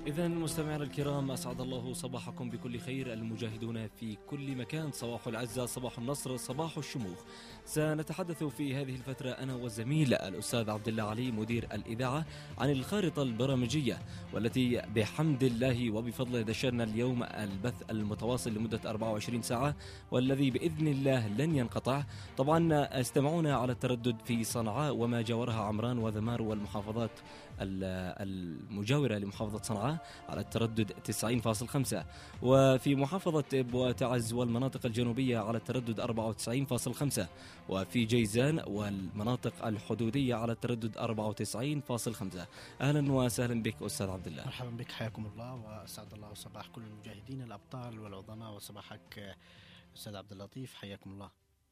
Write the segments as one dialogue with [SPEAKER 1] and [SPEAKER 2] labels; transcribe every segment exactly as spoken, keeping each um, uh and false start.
[SPEAKER 1] إذا مستمعينا الكرام، أسعد الله صباحكم بكل خير. المجاهدون في كل مكان، صباح العزة، صباح النصر، صباح الشموخ. سنتحدث في هذه الفترة أنا والزميل الأستاذ عبد الله علي مدير الإذاعة عن الخارطة البرامجية، والتي بحمد الله وبفضله دشرنا اليوم البث المتواصل لمدة أربعة وعشرين ساعة، والذي بإذن الله لن ينقطع. طبعا استمعونا على التردد في صنعاء وما جاورها عمران وذمار والمحافظات المجاورة لمحافظة صنعاء على التردد تسعين فاصلة خمسة، وفي محافظة إب وتعز والمناطق الجنوبية على التردد أربعة وتسعين فاصلة خمسة، وفي جيزان والمناطق الحدودية على التردد أربعة وتسعين فاصلة خمسة. أهلا وسهلا بك أستاذ عبد الله.
[SPEAKER 2] مرحبا بك، حياكم الله، وأسعد الله صباح كل المجاهدين الأبطال والعظماء، وصباحك أستاذ عبد اللطيف، حياكم الله.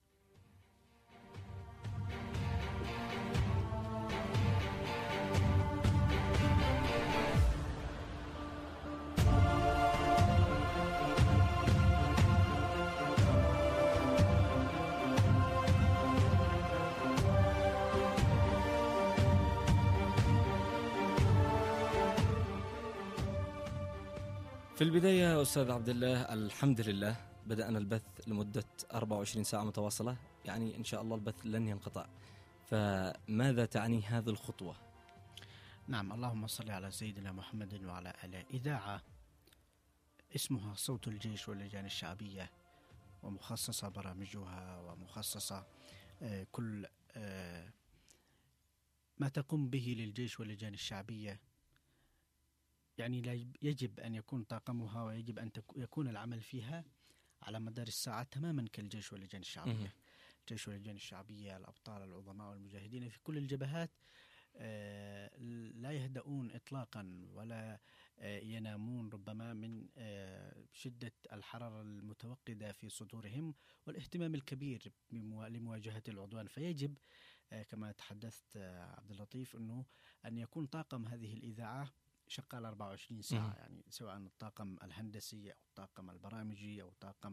[SPEAKER 1] في البداية أستاذ عبد الله، الحمد لله بدأنا البث لمدة أربعة وعشرين ساعة متواصلة، يعني إن شاء الله البث لن ينقطع. فماذا تعني هذه الخطوة؟
[SPEAKER 2] نعم، اللهم صل على سيدنا محمد وعلى آله. إذاعة اسمها صوت الجيش واللجان الشعبية، ومخصصة برامجها ومخصصة آه كل آه ما تقوم به للجيش واللجان الشعبية. يعني لا يجب أن يكون طاقمها ويجب أن يكون العمل فيها على مدار الساعة تماما كالجيش واللجان الشعبية. الجيش واللجان الشعبية، الأبطال العظماء والمجاهدين في كل الجبهات آه لا يهدؤون إطلاقا ولا آه ينامون، ربما من آه شدة الحرارة المتوقدة في صدورهم والاهتمام الكبير لمواجهة العدوان. فيجب آه كما تحدثت آه عبد اللطيف أنه أن يكون طاقم هذه الإذاعة شغال أربعة وعشرين ساعة، يعني سواء الطاقم الهندسي أو الطاقم البرامجي أو الطاقم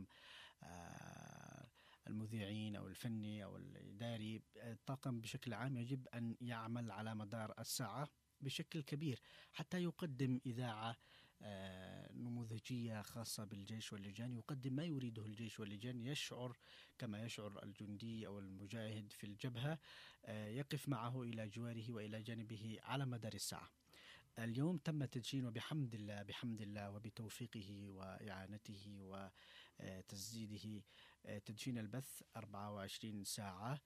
[SPEAKER 2] آه المذيعين أو الفني أو الإداري. الطاقم بشكل عام يجب أن يعمل على مدار الساعة بشكل كبير حتى يقدم إذاعة آه نموذجية خاصة بالجيش واللجان، يقدم ما يريده الجيش واللجان، يشعر كما يشعر الجندي أو المجاهد في الجبهة، آه يقف معه إلى جواره وإلى جانبه على مدار الساعة. اليوم تم تدشين، وبحمد الله بحمد الله وبتوفيقه وإعانته وتسديده تدشين البث أربعة وعشرين ساعة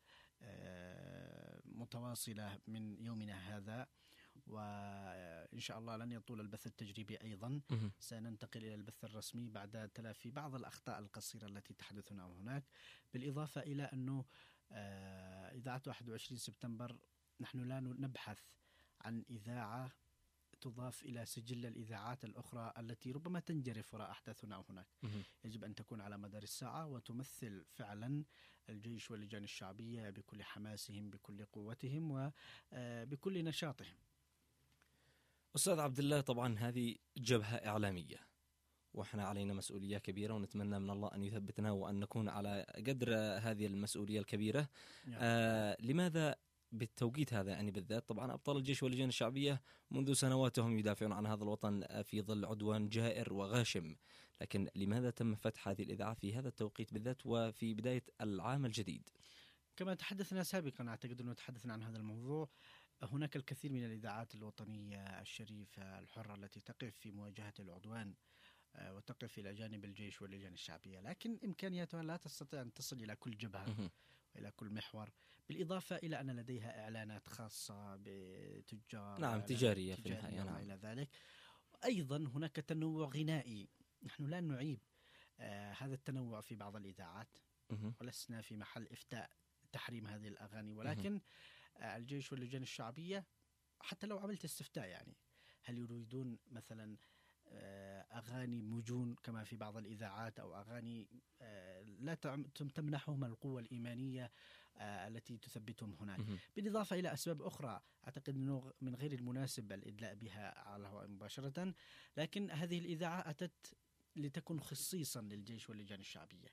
[SPEAKER 2] متواصلة من يومنا هذا، وإن شاء الله لن يطول البث التجريبي أيضا. سننتقل إلى البث الرسمي بعد تلافي بعض الأخطاء القصيرة التي تحدث هناك، بالإضافة إلى أنه إذاعة واحد وعشرين سبتمبر نحن لا نبحث عن إذاعة تضاف إلى سجل الإذاعات الأخرى التي ربما تنجرف وراء أحداثنا هناك. يجب أن تكون على مدار الساعة وتمثل فعلا الجيش واللجان الشعبية بكل حماسهم، بكل قوتهم، وبكل نشاطهم.
[SPEAKER 1] أستاذ عبد الله، طبعا هذه جبهة إعلامية، وإحنا علينا مسؤولية كبيرة، ونتمنى من الله أن يثبتنا وأن نكون على قدر هذه المسؤولية الكبيرة. آه لماذا بالتوقيت هذا يعني بالذات؟ طبعا أبطال الجيش واللجان الشعبية منذ سنوات هم يدافعون عن هذا الوطن في ظل عدوان جائر وغاشم، لكن لماذا تم فتح هذه الإذاعة في هذا التوقيت بالذات وفي بداية العام الجديد؟
[SPEAKER 2] كما تحدثنا سابقا، أعتقد أنه تحدثنا عن هذا الموضوع، هناك الكثير من الإذاعات الوطنية الشريفة الحرة التي تقف في مواجهة العدوان وتقف إلى جانب الجيش واللجان الشعبية، لكن إمكانياتها لا تستطيع أن تصل إلى كل جبهة وإلى كل محور، بالإضافة إلى أن لديها إعلانات خاصة بتجار،
[SPEAKER 1] نعم، تجارية في النهاية،
[SPEAKER 2] نعم، إلى ذلك. أيضا هناك تنوع غنائي، نحن لا نعيب آه هذا التنوع في بعض الإذاعات، ولسنا في محل إفتاء تحريم هذه الأغاني، ولكن آه الجيش واللجان الشعبية حتى لو عملت استفتاء، يعني هل يريدون مثلا أغاني مجون كما في بعض الإذاعات، أو أغاني لا تمنحهم القوة الإيمانية التي تثبتهم هناك، بالإضافة إلى أسباب أخرى أعتقد أنه من غير المناسب الإدلاء بها على الهواء مباشرة، لكن هذه الإذاعة أتت لتكن خصيصا للجيش واللجان الشعبية.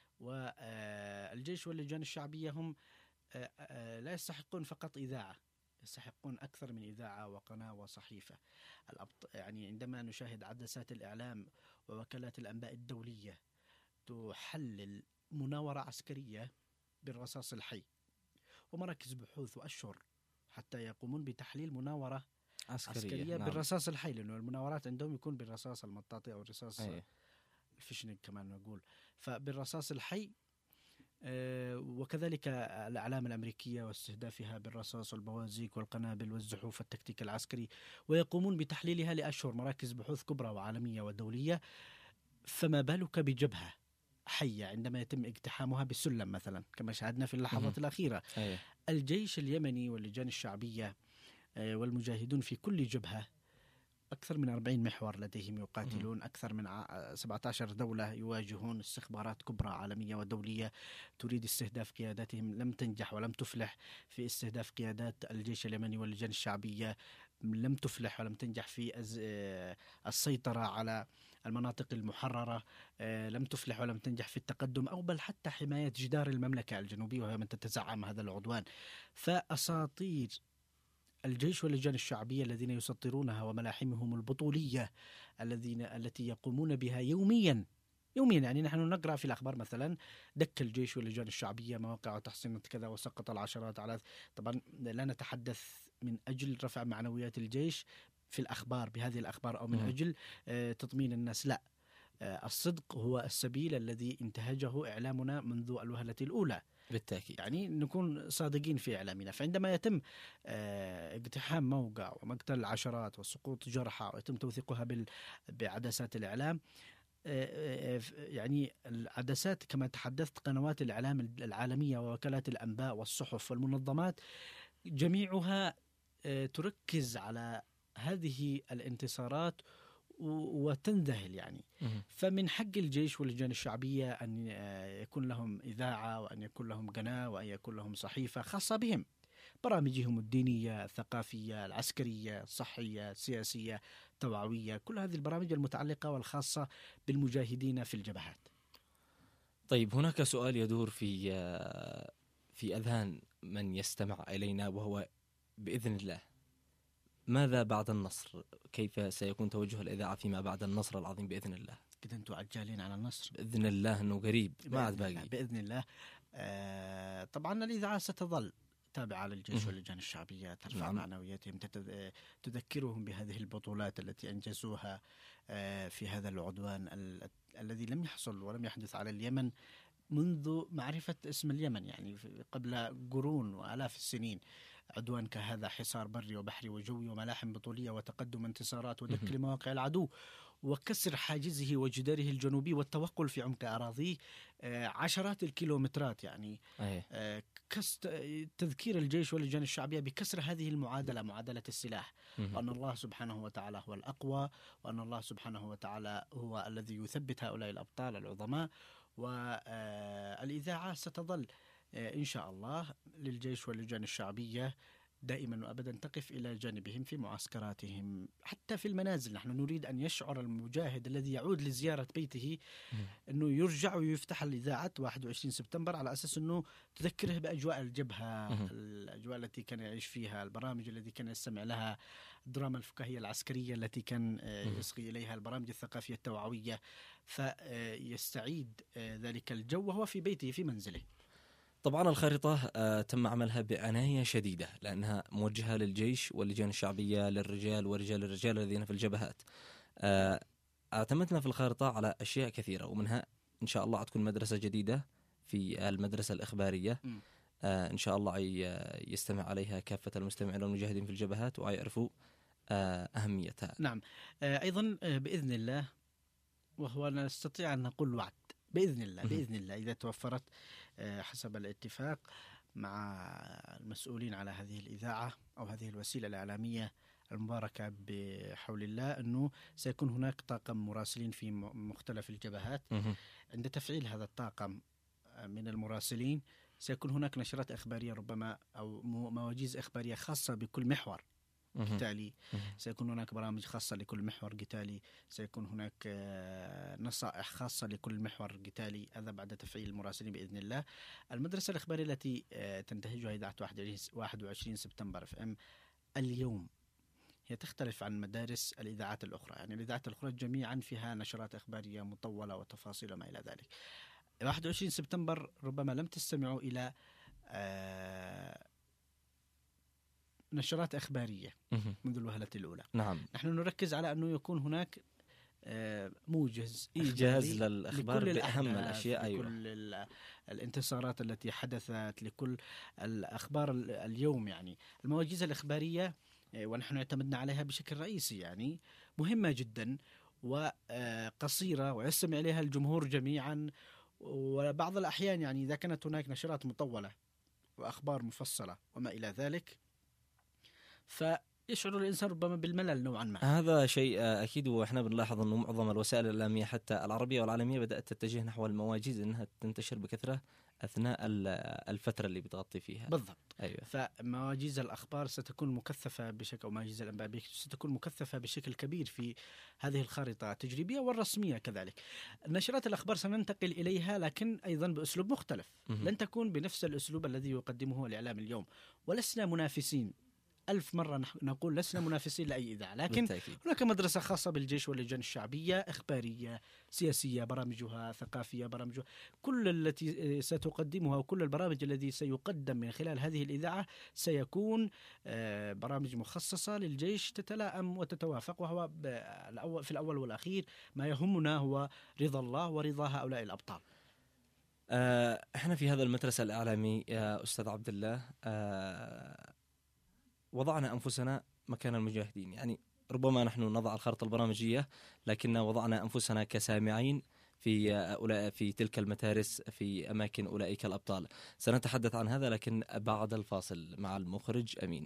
[SPEAKER 2] والجيش واللجان الشعبية هم لا يستحقون فقط إذاعة، يستحقون أكثر من إذاعة وقناة وصحيفة. يعني عندما نشاهد عدسات الإعلام ووكالات الأنباء الدولية تحلل مناورة عسكرية بالرصاص الحي، ومراكز بحوث وأشهر حتى يقومون بتحليل مناورة عسكرية, عسكرية نعم. بالرصاص الحي، لأنه المناورات عندهم يكون بالرصاص المطاطي أو الرصاص أيه. الفشنج كمان نقول، فبالرصاص الحي. أه وكذلك الأعلام الأمريكية واستهدافها بالرصاص والبوازيك والقنابل والزحوف التكتيك العسكري، ويقومون بتحليلها لأشهر مراكز بحوث كبرى وعالمية ودولية. فما بالك بجبهة حية عندما يتم اقتحامها بالسلم مثلا كما شاهدنا في اللحظات الأخيرة. أيه. الجيش اليمني واللجان الشعبية والمجاهدون في كل جبهة، أكثر من أربعين محور لديهم يقاتلون، أكثر من سبعة عشر دولة يواجهون، استخبارات كبرى عالمية ودولية تريد استهداف قياداتهم، لم تنجح ولم تفلح في استهداف قيادات الجيش اليمني واللجان الشعبية، لم تفلح ولم تنجح في السيطرة على المناطق المحررة، لم تفلح ولم تنجح في التقدم أو بل حتى حماية جدار المملكة الجنوبية وهي من تتزعم هذا العدوان. فأساطير الجيش واللجان الشعبية الذين يسطرونها وملاحمهم البطولية الذين التي يقومون بها يوميا يوميا يعني نحن نقرأ في الأخبار مثلا دك الجيش واللجان الشعبية مواقع تحصينات كذا وسقط العشرات على. طبعا لا نتحدث من أجل رفع معنويات الجيش في الأخبار بهذه الأخبار أو من أجل تطمين الناس، لا، الصدق هو السبيل الذي انتهجه إعلامنا منذ الوهلة الأولى
[SPEAKER 1] بالتأكيد،
[SPEAKER 2] يعني نكون صادقين في إعلامنا. فعندما يتم اقتحام موقع ومقتل العشرات وسقوط جرحى ويتم توثيقها بعدسات الإعلام، يعني العدسات كما تحدثت قنوات الإعلام العالمية ووكالات الأنباء والصحف والمنظمات جميعها تركز على هذه الانتصارات وتنذهل يعني. فمن حق الجيش واللجان الشعبية أن يكون لهم إذاعة وأن يكون لهم قناة وأن يكون لهم صحيفة خاصة بهم، برامجهم الدينية الثقافية العسكرية الصحية السياسية التوعوية، كل هذه البرامج المتعلقة والخاصة بالمجاهدين في الجبهات.
[SPEAKER 1] طيب هناك سؤال يدور في في أذهان من يستمع إلينا وهو بإذن الله ماذا بعد النصر؟ كيف سيكون توجه الإذاعة فيما بعد النصر العظيم بإذن الله؟
[SPEAKER 2] كده أنتم عجالين على النصر
[SPEAKER 1] بإذن الله أنه قريب ما عاد باقي
[SPEAKER 2] بإذن الله. آه طبعا الإذاعة ستظل تابعة للجيش واللجان الشعبية، ترفع نعم. معنوياتهم، تذكرهم بهذه البطولات التي أنجزوها آه في هذا العدوان ال- الذي لم يحصل ولم يحدث على اليمن منذ معرفة اسم اليمن، يعني قبل قرون وآلاف السنين. عدوان كهذا، حصار بري وبحري وجوي وملاحم بطولية وتقدم انتصارات ودك لمواقع العدو وكسر حاجزه وجداره الجنوبي والتوغل في عمق أراضيه آه عشرات الكيلومترات يعني آه تذكير الجيش واللجان الشعبية بكسر هذه المعادلة، معادلة السلاح، وأن الله سبحانه وتعالى هو الأقوى، وأن الله سبحانه وتعالى هو الذي يثبت هؤلاء الأبطال العظماء. والإذاعة ستظل إن شاء الله للجيش واللجان الشعبية دائما وأبدا تقف إلى جانبهم في معسكراتهم حتى في المنازل. نحن نريد أن يشعر المجاهد الذي يعود لزيارة بيته أنه يرجع ويفتح الإذاعة واحد وعشرين سبتمبر على أساس أنه تذكره بأجواء الجبهة، الأجواء التي كان يعيش فيها، البرامج التي كان يستمع لها، الدراما الفكاهية العسكرية التي كان يصغي إليها، البرامج الثقافية التوعوية، فيستعيد ذلك الجو وهو في بيته في منزله.
[SPEAKER 1] طبعا الخارطة آه تم عملها بعناية شديدة لأنها موجهة للجيش واللجان الشعبية، للرجال ورجال الرجال الذين في الجبهات. آه اعتمدنا في الخارطة على أشياء كثيرة، ومنها إن شاء الله تكون مدرسة جديدة في المدرسة الإخبارية آه إن شاء الله يستمع عليها كافة المستمعين والمجاهدين في الجبهات ويعرفوا آه أهميتها.
[SPEAKER 2] نعم آه أيضا آه بإذن الله، وهو نستطيع أن نقول وعد بإذن الله بإذن الله إذا توفرت حسب الاتفاق مع المسؤولين على هذه الإذاعة أو هذه الوسيلة الإعلامية المباركة بحول الله، أنه سيكون هناك طاقم مراسلين في مختلف الجبهات. عند تفعيل هذا الطاقم من المراسلين سيكون هناك نشرات إخبارية ربما أو مواجيز إخبارية خاصة بكل محور قتالي، سيكون هناك برامج خاصة لكل محور قتالي، سيكون هناك نصائح خاصة لكل محور قتالي، هذا بعد تفعيل المراسلين بإذن الله. المدرسة الإخبارية التي تنتهجها إذاعة واحد وعشرين سبتمبر اف ام اليوم هي تختلف عن مدارس الإذاعات الأخرى. يعني الإذاعات الأخرى جميعا فيها نشرات إخبارية مطولة وتفاصيل وما إلى ذلك. واحد وعشرين سبتمبر ربما لم تستمعوا إلى آه نشرات إخبارية منذ الوهلة الأولى.
[SPEAKER 1] نعم.
[SPEAKER 2] نحن نركز على أنه يكون هناك آه موجز
[SPEAKER 1] إيجاز للأخبار بأهم الأشياء. أيوة.
[SPEAKER 2] لكل الانتصارات التي حدثت، لكل الأخبار اليوم. يعني المواجيز الإخبارية ونحن اعتمدنا عليها بشكل رئيسي، يعني مهمة جدا وقصيرة ويستمع إليها الجمهور جميعا. وبعض الأحيان يعني إذا كانت هناك نشرات مطولة وأخبار مفصلة وما إلى ذلك فيشعر الإنسان ربما بالملل نوعا ما.
[SPEAKER 1] هذا شيء أكيد، وإحنا بنلاحظ أنه معظم الوسائل الإعلامية حتى العربية والعالمية بدأت تتجه نحو المواجيز أنها تنتشر بكثرة أثناء الفترة اللي بتغطي فيها.
[SPEAKER 2] بالضبط.
[SPEAKER 1] أيوة.
[SPEAKER 2] فمواجيز الأخبار ستكون مكثفة بشكل، أو مواجيز الأنباء ستكون مكثفة بشكل كبير في هذه الخارطة التجريبية والرسمية كذلك. نشرات الأخبار سننتقل إليها لكن أيضا بأسلوب مختلف. م- لن تكون بنفس الأسلوب الذي يقدمه الإعلام اليوم، ولسنا منافسين. ألف مرة نقول لسنا منافسين لأي إذاعة، لكن بالتأكيد. هناك مدرسة خاصة بالجيش واللجان الشعبية، إخبارية، سياسية، برامجها ثقافية، برامجها كل التي ستقدمها وكل البرامج التي سيقدم من خلال هذه الإذاعة سيكون برامج مخصصة للجيش تتلائم وتتوافق. وهو في الأول والأخير ما يهمنا هو رضا الله ورضا هؤلاء الأبطال.
[SPEAKER 1] احنا في هذا المدرسة الإعلامي يا أستاذ عبد الله أه وضعنا أنفسنا مكان المجاهدين. يعني ربما نحن نضع الخارطة البرامجية لكن وضعنا أنفسنا كسامعين في في تلك المتارس في أماكن أولئك الأبطال. سنتحدث عن هذا لكن بعد الفاصل مع المخرج أمين.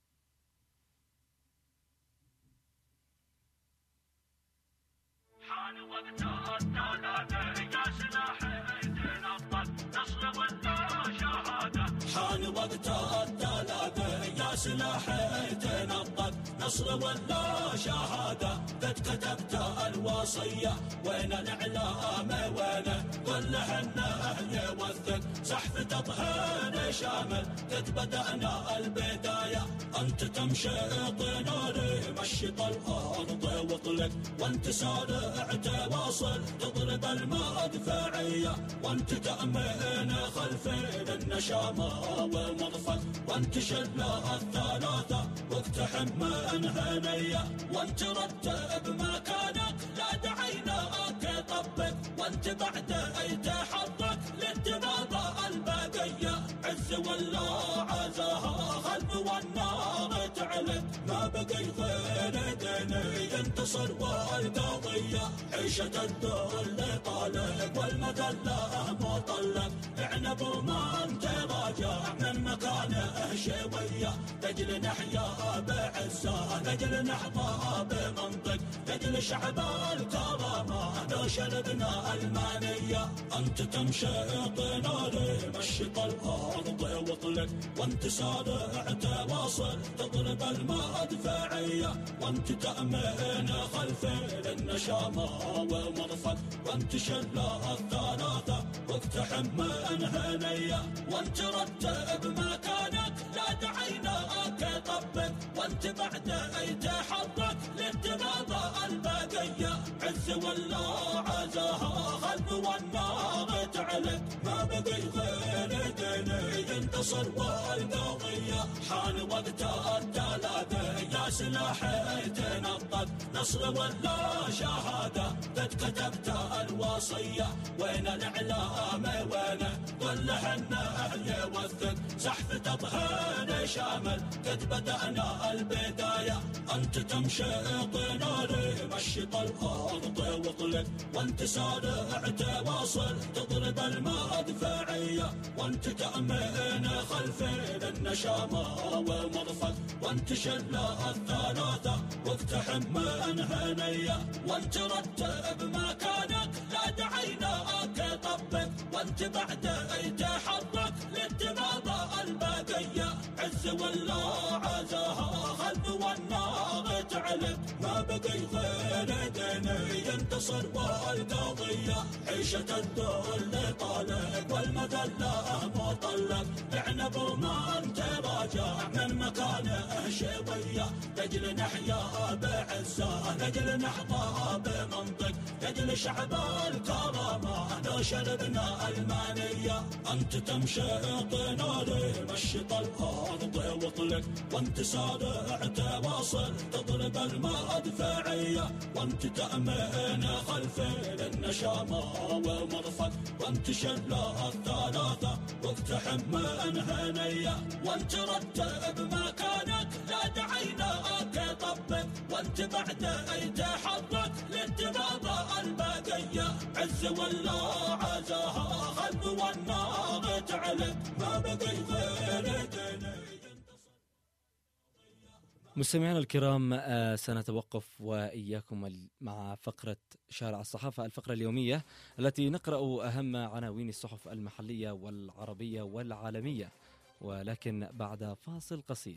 [SPEAKER 3] حان وقت الثلاثة يا سلاحي تنطق نصر ولا شهادة. قد كتبت الوصية وين الإعلام وينه كل حنا يوثق زحف تطهين شامل. قد بدأنا البداية أنت تمشط ناري مشط الأرض واطلق وانت سارع تواصل تضرب المدفعية وانت تأمين خلفين النشامة ومرفق وانت شلة الثلاثة واقتحم من هنية وانت رتب مكانك لا دعيناك طبق وانت بعد اي تحرك للدماغ البقية عز ولا عزاها خلف والنار تعلق ما بقي غير ديني ينتصر والقضية عيشة الذل طالق والمذلة مطلق عنب ومن تراجع من مكانه شوية لجل نحيا بعزة لجل نحظى بمنطق لجل شعب الكرامة لو شربنا المانية أنت تمشط ناري مشط الأرض واطلق وانت سارع تواصل تضرب المدفعية وانت تأمين خلفين النشامة ومرفق وانت شلة الثلاثة واقتحم من هنية وانت رتب مكانك لا دعيناك طبق وانت بعد اي تحرك للدماغ البقية عز ولا عزاها خلف والنار تعلق ما بقي غير ديني ينتصر والقضية حان وقت الثلاثة يا سلاحي تنطق نصر ولا شهادة قد كتبت الوصية وين الإعلام وينه كل حنا يوثق زحف تطهين شامل قد بدأنا البداية أنت تمشط ناري مشط الأرض واطلق وانت سارع تواصل تضرب المدفعية وانت تأمين خلفين النشامة ومرفق وانت شلة الثلاثة واقتحم من هنية وانت رتب مكانك لا دعيناك طبق وانت بعد اي تحرك للدماغ البقية عز ولا عزاها خلف تعلق ما بقي غير ديني ينتصر والقضية عيشة الذل طالب والمذلة مطلق لعنب ومن تراجع من مكانه شوية لأجل نحيا بعزة لأجل نحظى بمنطق لأجل شعب الكرامة لو شربنا المانية أنت تمشط ناري مشط الأرض واطلق وانت سارع تواصل تضرب المدفعية وانت تأمين خلفي للنشامة ومرفق وانت شلة الثلاثة واقتحم من هنية وانت رتب مكانك لا دعيناك طبق وانت بعد اي تحرك للدماغ البقية عز ولا عزاها خلب والنار تعلق ما بقي غير ديني.
[SPEAKER 1] مستمعينا الكرام، سنتوقف وإياكم مع فقرة شارع الصحافة، الفقرة اليومية التي نقرأ أهم عناوين الصحف المحلية والعربية والعالمية، ولكن بعد فاصل قصير.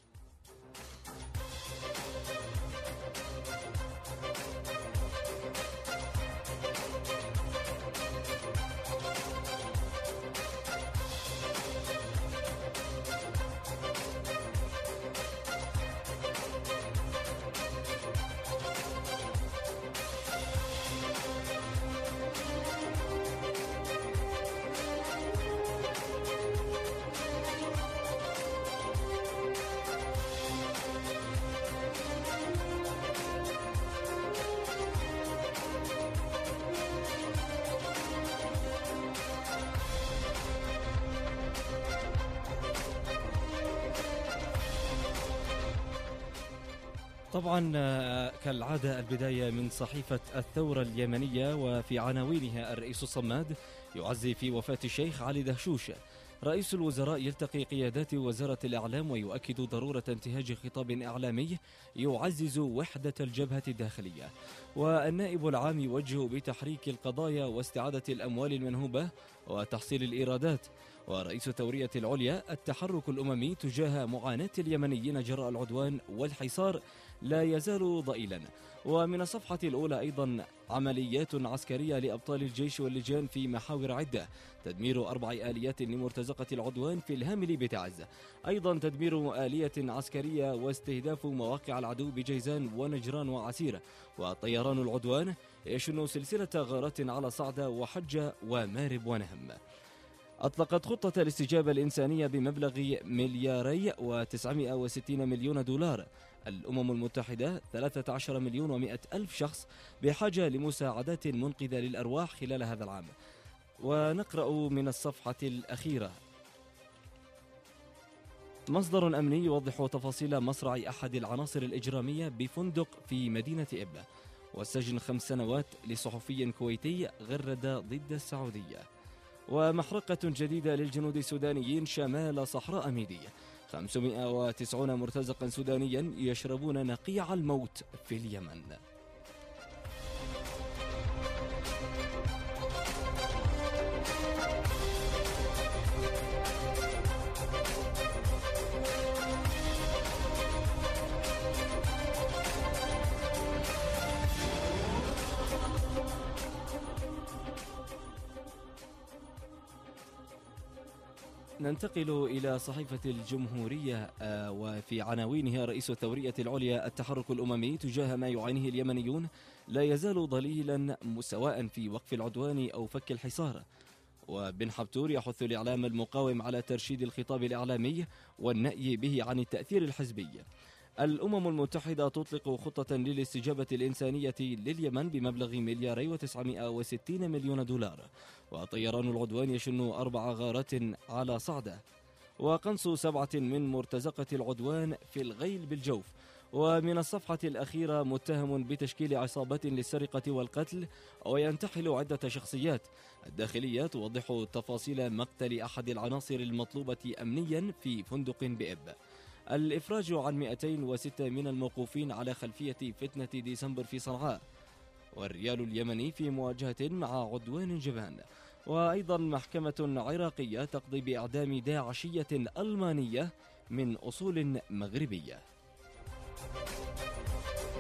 [SPEAKER 1] طبعا كالعادة البداية من صحيفة الثورة اليمنية، وفي عناوينها الرئيس الصماد يعزي في وفاة الشيخ علي دهشوش. رئيس الوزراء يلتقي قيادات وزارة الإعلام ويؤكد ضرورة انتهاج خطاب إعلامي يعزز وحدة الجبهة الداخلية. والنائب العام يوجه بتحريك القضايا واستعادة الأموال المنهوبة وتحصيل الإيرادات. ورئيس الثورية العليا التحرك الأممي تجاه معاناة اليمنيين جراء العدوان والحصار لا يزال ضئيلا. ومن الصفحة الأولى أيضا عمليات عسكرية لأبطال الجيش واللجان في محاور عدة، تدمير أربع آليات لمرتزقة العدوان في الهامل بتعز، أيضا تدمير آلية عسكرية واستهداف مواقع العدو بجيزان ونجران وعسيرة. وطيران العدوان يشن سلسلة غارات على صعدة وحجة ومارب ونهم. أطلقت خطة الاستجابة الإنسانية بمبلغ ملياري وتسعمائة وستين مليون دولار. الأمم المتحدة ثلاثة عشر مليون ومئة ألف شخص بحاجة لمساعدات منقذة للأرواح خلال هذا العام. ونقرأ من الصفحة الأخيرة: مصدر أمني يوضح تفاصيل مصرع أحد العناصر الإجرامية بفندق في مدينة إبلة. والسجن خمس سنوات لصحفي كويتي غرد ضد السعودية. ومحرقة جديدة للجنود السودانيين شمال صحراء ميدي، خمسمائة وتسعين مرتزقا سودانيا يشربون نقيع الموت في اليمن. ننتقل إلى صحيفة الجمهورية، وفي عناوينها رئيس الثورية العليا التحرك الأممي تجاه ما يعانيه اليمنيون لا يزال ضليلا سواء في وقف العدوان أو فك الحصار. وبن حبتور يحث الإعلام المقاوم على ترشيد الخطاب الإعلامي والنأي به عن التأثير الحزبي. الأمم المتحدة تطلق خطة للاستجابة الإنسانية لليمن بمبلغ ملياري وتسعمائة وستين مليون دولار. وطيران العدوان يشن أربع غارات على صعدة. وقنص سبعة من مرتزقة العدوان في الغيل بالجوف. ومن الصفحة الأخيرة متهم بتشكيل عصابات للسرقة والقتل وينتحل عدة شخصيات. الداخلية توضح تفاصيل مقتل أحد العناصر المطلوبة أمنيا في فندق بإب. الإفراج عن مئتين وستة من الموقوفين على خلفية فتنة ديسمبر في صنعاء. والريال اليمني في مواجهة مع عدوان جبان. وأيضا محكمة عراقية تقضي بإعدام داعشية ألمانية من أصول مغربية.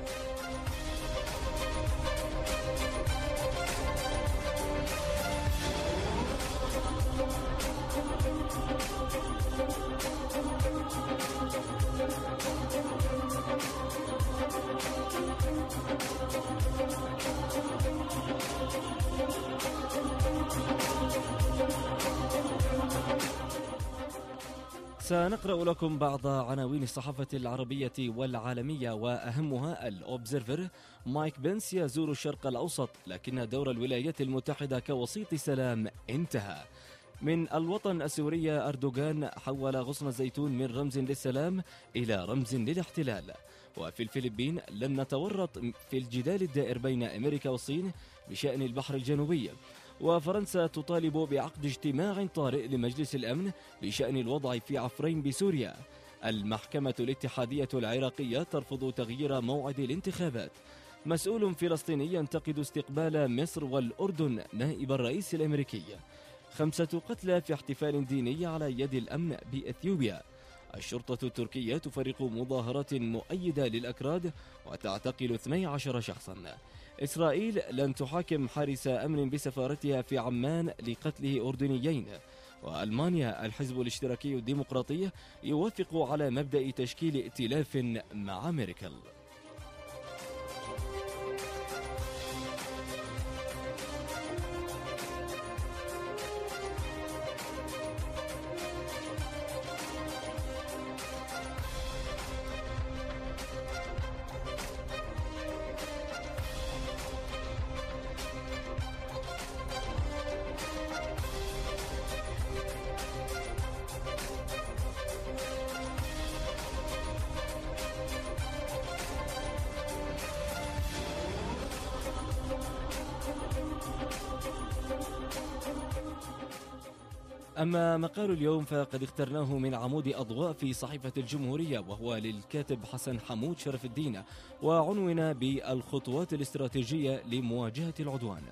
[SPEAKER 1] سنقرأ لكم بعض عناوين الصحافة العربية والعالمية وأهمها: الأوبزرفر، مايك بنس يزور الشرق الأوسط لكن دور الولايات المتحدة كوسيط سلام انتهى. من الوطن السوري، أردوغان حول غصن الزيتون من رمز للسلام إلى رمز للاحتلال. وفي الفلبين، لن نتورط في الجدال الدائر بين أمريكا والصين بشأن البحر الجنوبي. وفرنسا تطالب بعقد اجتماع طارئ لمجلس الأمن بشأن الوضع في عفرين بسوريا. المحكمة الاتحادية العراقية ترفض تغيير موعد الانتخابات. مسؤول فلسطيني ينتقد استقبال مصر والأردن نائب الرئيس الأمريكي. خمسة قتلى في احتفال ديني على يد الأمن بإثيوبيا. الشرطة التركية تفرق مظاهرات مؤيدة للأكراد وتعتقل اثني عشر شخصا. إسرائيل لن تحاكم حارس أمن بسفارتها في عمان لقتله أردنيين. وألمانيا، الحزب الاشتراكي الديمقراطي يوافق على مبدأ تشكيل ائتلاف مع ميركل. أما مقال اليوم فقد اخترناه من عمود أضواء في صحيفة الجمهورية، وهو للكاتب حسن حمود شرف الدين، وعنون بالخطوات الاستراتيجية لمواجهة العدوان.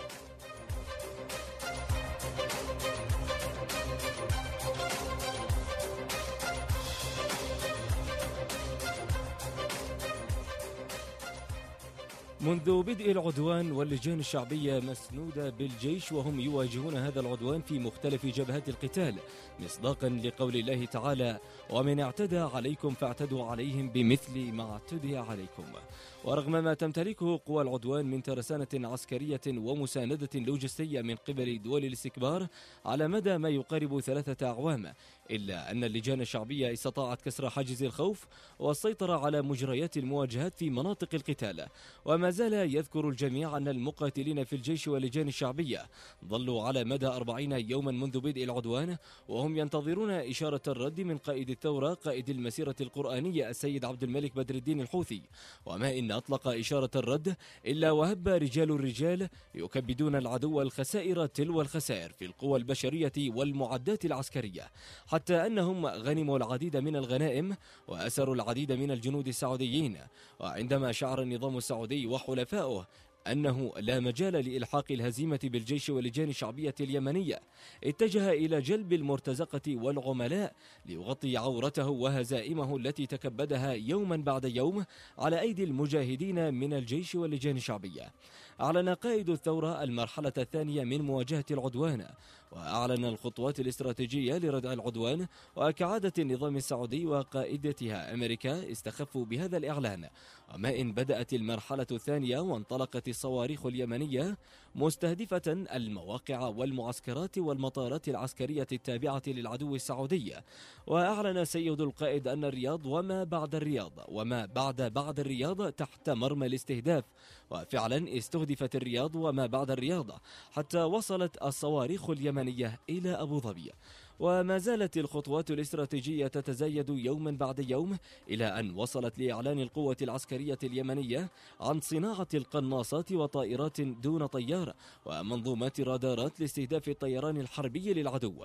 [SPEAKER 1] منذ بدء العدوان واللجان الشعبية مسنودة بالجيش وهم يواجهون هذا العدوان في مختلف جبهات القتال، مصداقا لقول الله تعالى: ومن اعتدى عليكم فاعتدوا عليهم بمثل ما اعتدي عليكم. ورغم ما تمتلكه قوى العدوان من ترسانة عسكرية ومساندة لوجستية من قبل دول الاستكبار على مدى ما يقارب ثلاثة أعوام، إلا أن اللجان الشعبية استطاعت كسر حاجز الخوف والسيطرة على مجريات المواجهات في مناطق القتال. وما زال يذكر الجميع أن المقاتلين في الجيش واللجان الشعبية ظلوا على مدى أربعين يوما منذ بدء العدوان وهم ينتظرون إشارة الرد من قائد الثورة قائد المسيرة القرآنية السيد عبد الملك بدر الدين الحوثي. وما إن أطلق إشارة الرد إلا وهب رجال الرجال يكبدون العدو الخسائر تلو الخسائر في القوى البشرية والمعدات العسكرية، حتى أنهم غنموا العديد من الغنائم وأسروا العديد من الجنود السعوديين. وعندما شعر النظام السعودي وحلفائه أنه لا مجال لإلحاق الهزيمة بالجيش واللجان الشعبية اليمنية، اتجه إلى جلب المرتزقة والعملاء ليغطي عورته وهزائمه التي تكبدها يوما بعد يوم على أيدي المجاهدين من الجيش واللجان الشعبية. أعلن قائد الثورة المرحلة الثانية من مواجهة العدوان، وأعلن الخطوات الاستراتيجية لردع العدوان. وكعادة النظام السعودي وقائدتها أمريكا استخفوا بهذا الإعلان. وما إن بدأت المرحلة الثانية وانطلقت الصواريخ اليمنية مستهدفة المواقع والمعسكرات والمطارات العسكرية التابعة للعدو السعودي. وأعلن سيد القائد أن الرياض وما بعد الرياض وما بعد بعد الرياض تحت مرمى الاستهداف. وفعلا استهدفت الرياض وما بعد الرياض حتى وصلت الصواريخ اليمنية إلى أبو ظبي. وما زالت الخطوات الاستراتيجية تتزايد يوما بعد يوم إلى أن وصلت لإعلان القوة العسكرية اليمنية عن صناعة القناصات وطائرات دون طيار ومنظومات رادارات لاستهداف الطيران الحربي للعدو.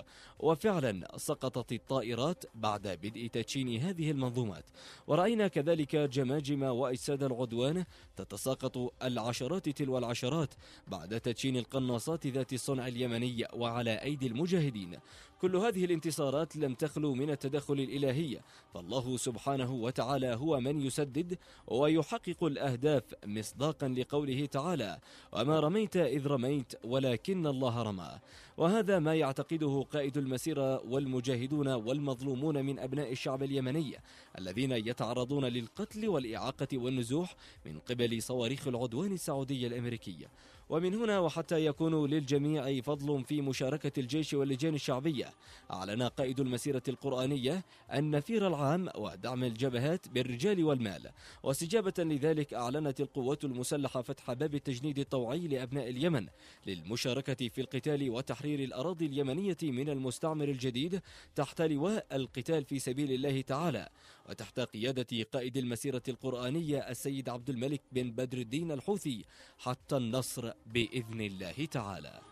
[SPEAKER 1] وفعلا سقطت الطائرات بعد بدء تدشين هذه المنظومات. ورأينا كذلك جماجم وأجساد العدوان تتساقط العشرات تلو العشرات بعد تدشين القناصات ذات الصنع اليمني وعلى أيدي المجاهدين. كل هذه الانتصارات لم تخلو من التدخل الإلهي، فالله سبحانه وتعالى هو من يسدد ويحقق الأهداف مصداقا لقوله تعالى: وما رميت إذ رميت ولكن الله رمى. وهذا ما يعتقده قائد المسيرة والمجاهدون والمظلومون من أبناء الشعب اليمني الذين يتعرضون للقتل والإعاقة والنزوح من قبل صواريخ العدوان السعودي الأمريكي. ومن هنا وحتى يكون للجميع فضل في مشاركة الجيش واللجان الشعبية، أعلن قائد المسيرة القرآنية النفير العام ودعم الجبهات بالرجال والمال. واستجابة لذلك أعلنت القوات المسلحة فتح باب التجنيد الطوعي لأبناء اليمن للمشاركة في القتال وتحرير الأراضي اليمنية من المستعمر الجديد تحت لواء القتال في سبيل الله تعالى، وتحت قيادة قائد المسيرة القرآنية السيد عبد الملك بن بدر الدين الحوثي حتى النصر بإذن الله تعالى.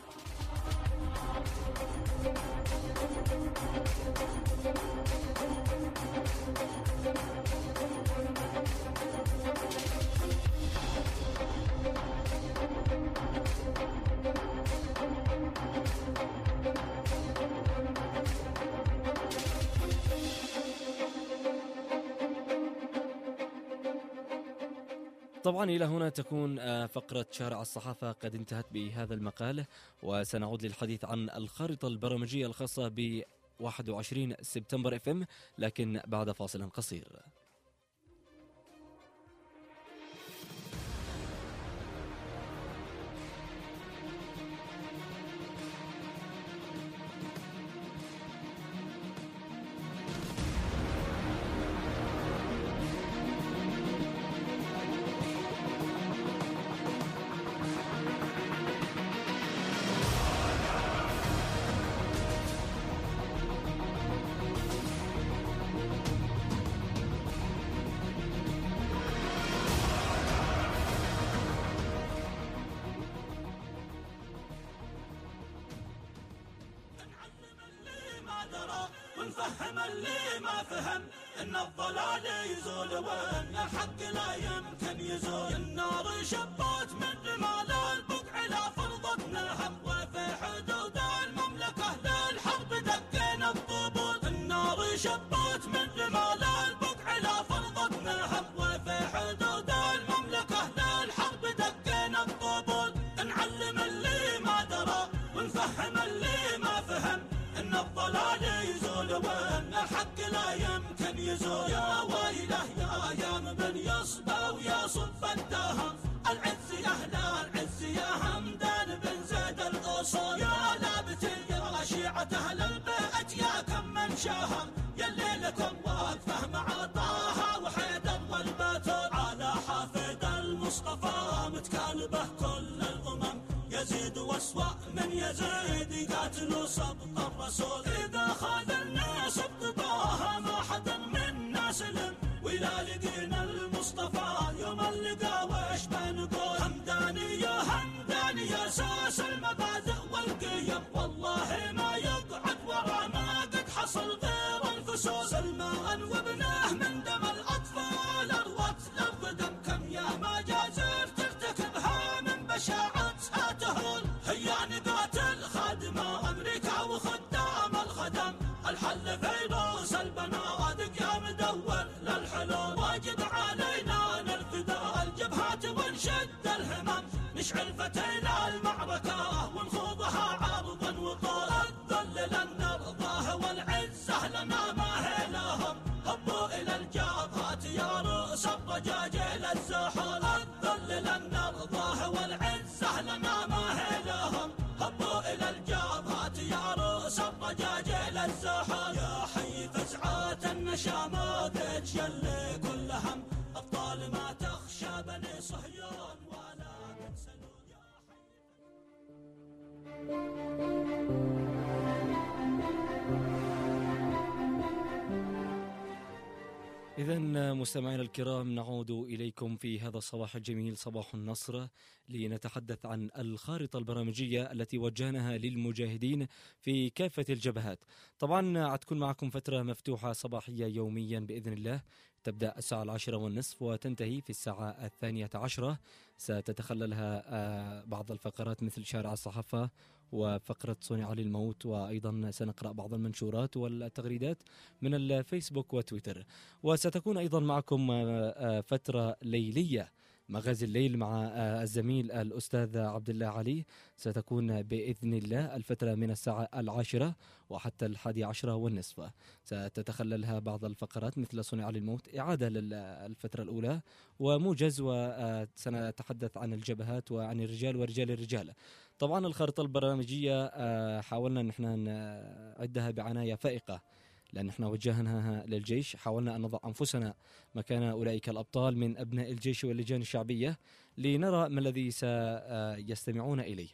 [SPEAKER 1] طبعا إلى هنا تكون فقرة شارع الصحافة قد انتهت بهذا المقال، وسنعود للحديث عن الخارطة البرامجية الخاصة ب واحد وعشرين سبتمبر اف ام، لكن بعد فاصل قصير.
[SPEAKER 3] ونفهم اللي ما فهم ان الضلال يزول وان الحق لا يمكن يزول. النار شبات من رمال البقع لا فرضتنا الهم، وفي حدود المملكة للحرب دقينا الطبول. النار شبات من رمال البقع لا فرضتنا الهم، وفي حدود المملكة للحرب دقينا الطبول. نعلم اللي ما درى ونفهم اللي ما فهم ان الضلال يزول وان الحق لا يمكن يزول. يا ويله يا يام بن يصبى ويا صب الدهم، العز يا اهل العز يا همدان بن زيد الاصول. يا لابتي يا شيعة اهل البيت يا كم من شاهم، يلي لكم واقفه مع طه وحيدر والبتول. على حافظ المصطفى متكالبه كل الامم، يزيد واسوأ من يزيد يقاتل سبط الرسول. إذا خاذ الناس بطباها ما حدا منا سلم، ولا لقينا المصطفى يوم اللقا وش بنقول. همداني يا همداني يا اساس المبادئ والقيم، والله ما يقعد ورا ما قد حصل غير الفصول. سلمان وابنه من دم الاطفال اروت الارض دم، كم يا مجازر ترتكبها من بشاعتها تهول. هيا نقاتل خادمة امريكا وخدام الخدم، الحل في روس البنادق يا مدور للحلول. واجب علينا نرفد الجبهات ونشد الهمم، نشعل فتيل المعركة ونخوضها عرضا وطول. الذل لن نرضاه والعزة لنا ما هي لهم، هبوا إلى الجبهات يا رؤوس الرجاجيل الزحول. الذل لن نرضاه والعزة لنا ما هي لهم، هبوا إلى الجبهات يا رؤوس الرجاجيل الزحول. يا حي فزعات النشامات يلي كل هم، أبطال ما تخشى بني صهيون ولا تنسلوا. يا
[SPEAKER 1] إذن مستمعينا الكرام، نعود إليكم في هذا الصباح الجميل، صباح النصر، لنتحدث عن الخارطة البرامجية التي وجهناها للمجاهدين في كافة الجبهات. طبعا حتكون معكم فترة مفتوحة صباحية يوميا بإذن الله تبدأ الساعة العاشرة والنصف وتنتهي في الساعة الثانية عشرة. ستتخللها بعض الفقرات مثل شارع الصحافة وفقرة صنع للموت، وأيضا سنقرأ بعض المنشورات والتغريدات من الفيسبوك وتويتر. وستكون أيضا معكم فترة ليلية مغازي الليل مع الزميل الأستاذ عبد الله علي. ستكون بإذن الله الفترة من الساعة العاشرة وحتى الحادي عشرة والنصف. ستتخللها بعض الفقرات مثل صنع للموت، إعادة للفترة الأولى وموجز، وسنتحدث عن الجبهات وعن الرجال ورجال الرجال. طبعا الخارطة البرامجية حاولنا أن احنا نعدها بعناية فائقة، لأن احنا وجهناها للجيش، حاولنا أن نضع أنفسنا مكان أولئك الأبطال من أبناء الجيش واللجان الشعبية لنرى ما الذي سيستمعون إليه.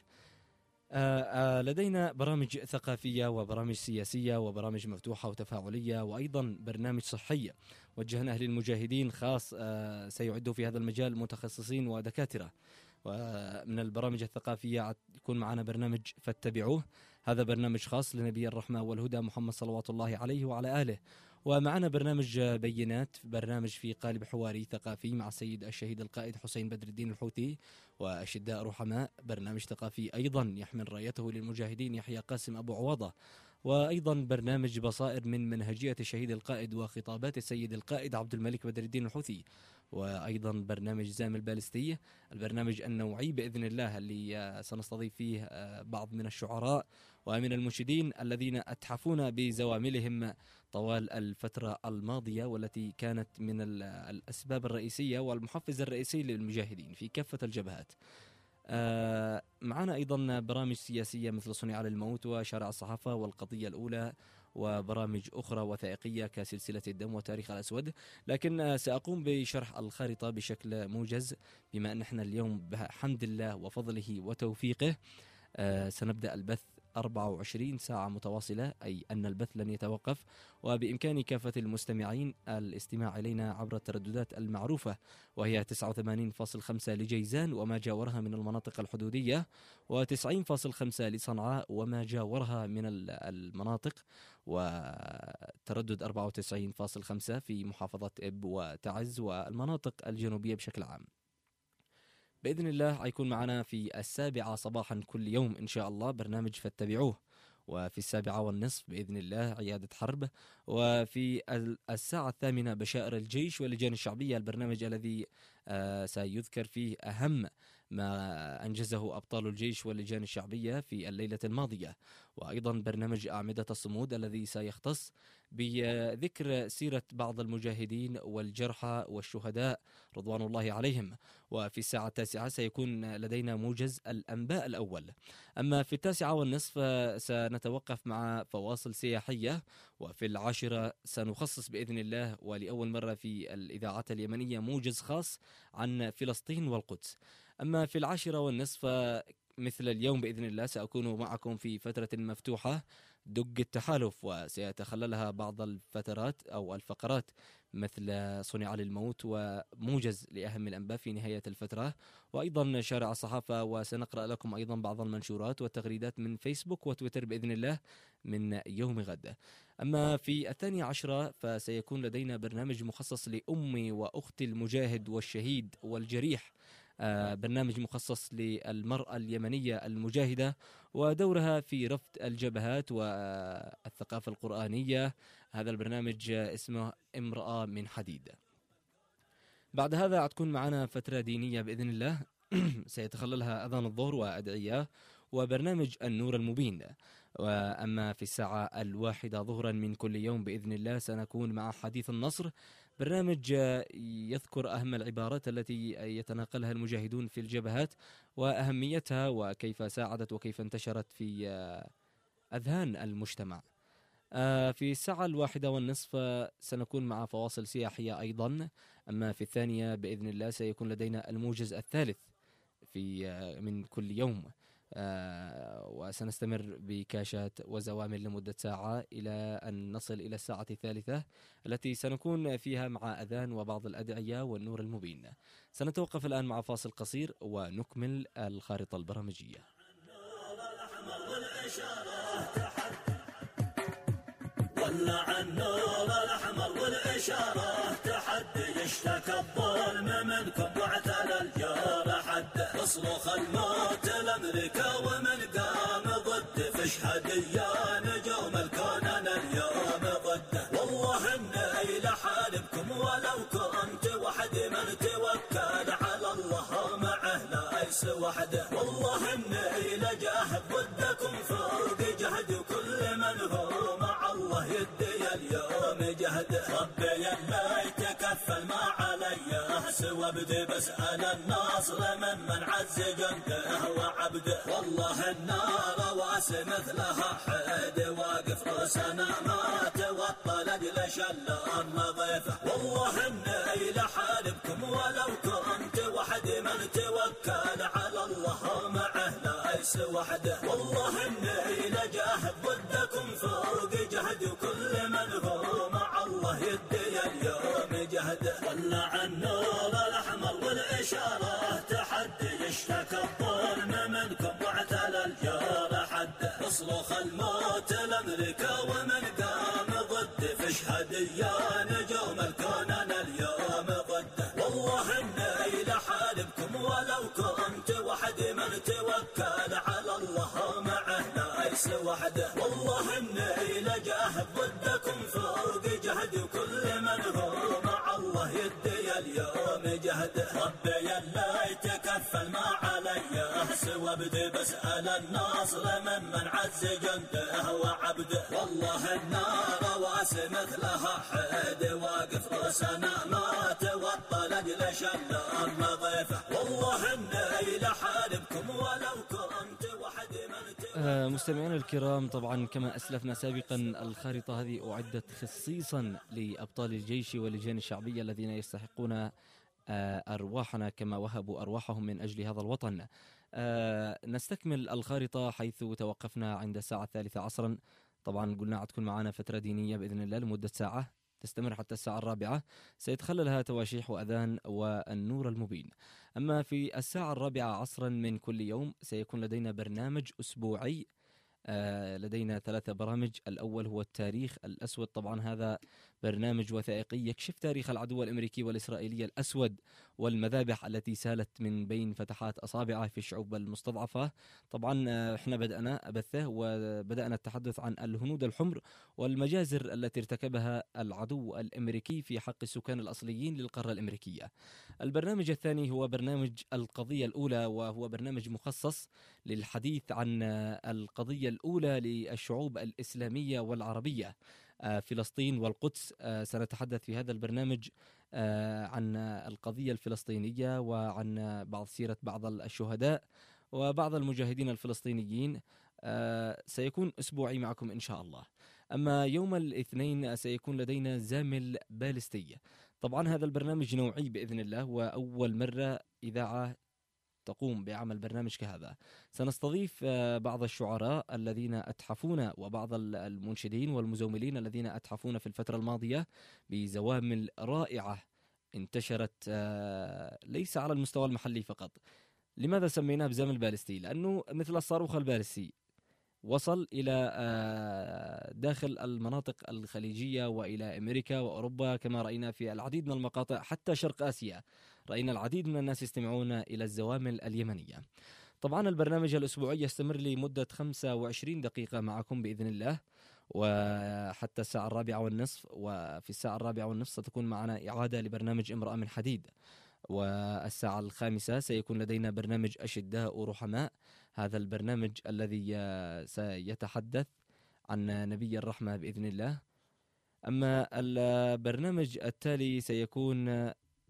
[SPEAKER 1] لدينا برامج ثقافية وبرامج سياسية وبرامج مفتوحة وتفاعلية، وأيضا برنامج صحي وجهناه للمجاهدين خاص سيعدوا في هذا المجال متخصصين ودكاترة. ومن البرامج الثقافية يكون معنا برنامج فاتبعوه، هذا برنامج خاص لنبي الرحمة والهدى محمد صلوات الله عليه وعلى آله. ومعنا برنامج بينات، برنامج في قالب حواري ثقافي مع السيد الشهيد القائد حسين بدر الدين الحوثي وأشداء رحماء، برنامج ثقافي أيضا يحمل رايته للمجاهدين يحيى قاسم أبو عوضة. وأيضا برنامج بصائر من منهجية الشهيد القائد وخطابات السيد القائد عبد الملك بدر الدين الحوثي. وأيضا برنامج زام البالستي، البرنامج النوعي بإذن الله اللي سنستضيف فيه بعض من الشعراء ومن المنشدين الذين أتحفونا بزواملهم طوال الفترة الماضية، والتي كانت من الأسباب الرئيسية والمحفز الرئيسي للمجاهدين في كافة الجبهات. آه معنا أيضا برامج سياسية مثل صنع للموت وشارع الصحافة والقضية الأولى، وبرامج أخرى وثائقية كسلسلة الدم وتاريخ الأسود. لكن آه سأقوم بشرح الخارطة بشكل موجز، بما أن احنا اليوم بحمد الله وفضله وتوفيقه آه سنبدأ البث أربعة وعشرين ساعة متواصلة، أي أن البث لن يتوقف، وبإمكان كافة المستمعين الاستماع إلينا عبر الترددات المعروفة، وهي تسعة وثمانين فاصلة خمسة لجيزان وما جاورها من المناطق الحدودية، وتسعين فاصلة خمسة لصنعاء وما جاورها من المناطق، وتردد أربعة وتسعين فاصلة خمسة في محافظة إب وتعز والمناطق الجنوبية بشكل عام. بإذن الله حيكون معنا في السابعة صباحا كل يوم إن شاء الله برنامج فاتبعوه، وفي السابعة والنصف بإذن الله عيادة حرب، وفي الساعة الثامنة بشائر الجيش واللجان الشعبية، البرنامج الذي آه سيذكر فيه أهم ما أنجزه أبطال الجيش واللجان الشعبية في الليلة الماضية. وأيضا برنامج أعمدة الصمود الذي سيختص بذكر سيرة بعض المجاهدين والجرحى والشهداء رضوان الله عليهم. وفي الساعة التاسعة سيكون لدينا موجز الأنباء الأول. أما في التاسعة والنصف سنتوقف مع فواصل سياحية، وفي العاشرة سنخصص بإذن الله ولأول مرة في الإذاعات اليمنية موجز خاص عن فلسطين والقدس. أما في العاشرة والنصف مثل اليوم بإذن الله سأكون معكم في فترة مفتوحة دق التحالف، وسيتخللها بعض الفترات أو الفقرات مثل صنع للموت وموجز لأهم الأنباء في نهاية الفترة، وأيضا شارع الصحافة، وسنقرأ لكم أيضا بعض المنشورات والتغريدات من فيسبوك وتويتر بإذن الله من يوم غد. أما في الثانية عشرة فسيكون لدينا برنامج مخصص لأمي وأختي المجاهد والشهيد والجريح، آه برنامج مخصص للمرأة اليمنية المجاهدة ودورها في رفض الجبهات والثقافة القرآنية. هذا البرنامج اسمه امرأة من حديد. بعد هذا هتكون معنا فترة دينية بإذن الله سيتخللها أذان الظهر وأدعية وبرنامج النور المبين. وأما في الساعة الواحدة ظهرا من كل يوم بإذن الله سنكون مع حديث النصر، برنامج يذكر أهم العبارات التي يتناقلها المجاهدون في الجبهات وأهميتها وكيف ساعدت وكيف انتشرت في أذهان المجتمع. في الساعة الواحدة والنصف سنكون مع فواصل سياحية أيضا. أما في الثانية بإذن الله سيكون لدينا الموجز الثالث في من كل يوم، آه وسنستمر بكاشات وزوامل لمدة ساعة إلى أن نصل إلى الساعة الثالثة التي سنكون فيها مع أذان وبعض الأدعية والنور المبين. سنتوقف الآن مع فاصل قصير ونكمل الخارطة البرامجية.
[SPEAKER 3] ولع النور الأحمر والأشرار والإشارة تحدي يشتكى الظلم منكم واعتلى الجار حده اصرخ الموت الأمريكا ومن قام ضد فاشهد يا نجوم الكون أنا اليوم ضده والله إني لحاربكم ولو كنت وحدي من توكل على الله معه لا يس وحده والله إني لجاهد ضدكم فوق جهد كل من هو مع الله يدي اليوم جهده ربي لا يتكفل ما علي سوى بدي بسأل الناصر من من عز جنده وعبده والله النار واسع مثلها حد واقف راسنا ما توطى لاجل شلان نظيفه والله اني لحاربكم ولو كنت وحدي من توكل على الله معه لا يس وحده والله اني لجاهد ضدكم فوق جهد كل من هو مع الله يدي اليوم جهده ولع النور الاحمر والاشاره تحدي يشتكى الظلم منكم واعتلى الجار حده اصرخ الموت الامريكا ومن قام ضد فاشهد يا نجوم الكون انا اليوم ضده والله اني لحاربكم ولو كنت وحدي من توكل على الله معه لا يس وحده والله اني لجاهد ضدكم فوق جهد كل من هو مع الله يدي اليوم جهده ربي لا يتكفل ما علي سوى بدي بسأل الناصر من من عز جنده وعبده والله النار واسع مثلها حد واقف راسنا ما توطى لاجل شلان نظيفه والله اني لحاربكم ولو كنت وحدي من
[SPEAKER 1] آه مستمعينا الكرام، طبعا كما أسلفنا سابقا الخارطة هذه أعدت خصيصا لأبطال الجيش واللجان الشعبية الذين يستحقون أرواحنا كما وهبوا أرواحهم من أجل هذا الوطن. أه نستكمل الخارطة حيث توقفنا عند الساعة الثالثة عصرا. طبعا قلنا عتكون معنا فترة دينية بإذن الله لمدة ساعة تستمر حتى الساعة الرابعة، سيتخللها تواشيح وأذان والنور المبين. أما في الساعة الرابعة عصرا من كل يوم سيكون لدينا برنامج أسبوعي. آه لدينا ثلاثة برامج. الأول هو التاريخ الأسود، طبعا هذا برنامج وثائقي يكشف تاريخ العدو الأمريكي والإسرائيلي الأسود والمذابح التي سالت من بين فتحات أصابعه في الشعوب المستضعفة. طبعا آه احنا بدأنا بثه وبدأنا التحدث عن الهنود الحمر والمجازر التي ارتكبها العدو الأمريكي في حق السكان الأصليين للقارة الأمريكية. البرنامج الثاني هو برنامج القضية الأولى، وهو برنامج مخصص للحديث عن القضية الأولى للشعوب الإسلامية والعربية، فلسطين والقدس. سنتحدث في هذا البرنامج عن القضية الفلسطينية وعن بعض سيرة بعض الشهداء وبعض المجاهدين الفلسطينيين. سيكون أسبوعي معكم إن شاء الله. أما يوم الاثنين سيكون لدينا زامل باليستي. طبعا هذا البرنامج نوعي بإذن الله، وأول مرة إذاعة تقوم بعمل برنامج كهذا. سنستضيف بعض الشعراء الذين أتحفونا وبعض المنشدين والمزوملين الذين أتحفونا في الفترة الماضية بزوامل رائعة انتشرت ليس على المستوى المحلي فقط. لماذا سميناه بزامل باليستي؟ لأنه مثل الصاروخ الباليستي وصل إلى داخل المناطق الخليجية وإلى أمريكا وأوروبا، كما رأينا في العديد من المقاطع حتى شرق آسيا رأينا العديد من الناس يستمعون إلى الزوامل اليمنية. طبعا البرنامج الأسبوعي يستمر لمدة خمسة وعشرين دقيقة معكم بإذن الله، وحتى الساعة الرابعة والنصف. وفي الساعة الرابعة والنصف ستكون معنا إعادة لبرنامج امرأة من حديد. والساعة الخامسة سيكون لدينا برنامج أشداء رحماء، هذا البرنامج الذي سيتحدث عن نبي الرحمة بإذن الله. أما البرنامج التالي سيكون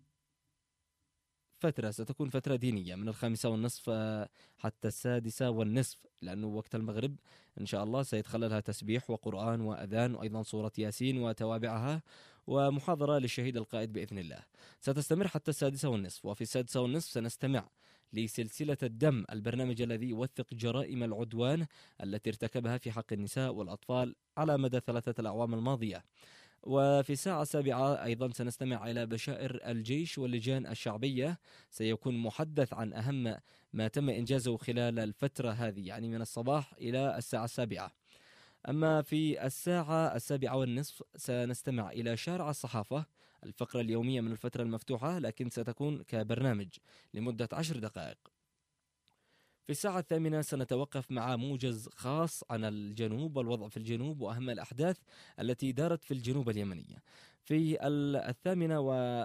[SPEAKER 1] فترة ستكون فترة دينية من الخامسة والنصف حتى السادسة والنصف، لأنه وقت المغرب إن شاء الله سيتخللها تسبيح وقرآن وأذان وأيضا سورة ياسين وتوابعها ومحاضرة للشهيد القائد بإذن الله. ستستمر حتى السادسة والنصف. وفي السادسة والنصف سنستمع لسلسلة الدم، البرنامج الذي يوثق جرائم العدوان التي ارتكبها في حق النساء والأطفال على مدى ثلاثة الأعوام الماضية. وفي الساعة السابعة أيضا سنستمع إلى بشائر الجيش واللجان الشعبية، سيكون محدث عن أهم ما تم إنجازه خلال الفترة هذه، يعني من الصباح إلى الساعة السابعة. أما في الساعة السابعة والنصف سنستمع إلى شارع الصحافة، الفقرة اليومية من الفترة المفتوحة لكن ستكون كبرنامج لمدة عشر دقائق. في الساعة الثامنة سنتوقف مع موجز خاص عن الجنوب والوضع في الجنوب وأهم الأحداث التي دارت في الجنوب اليمنية. في الثامنة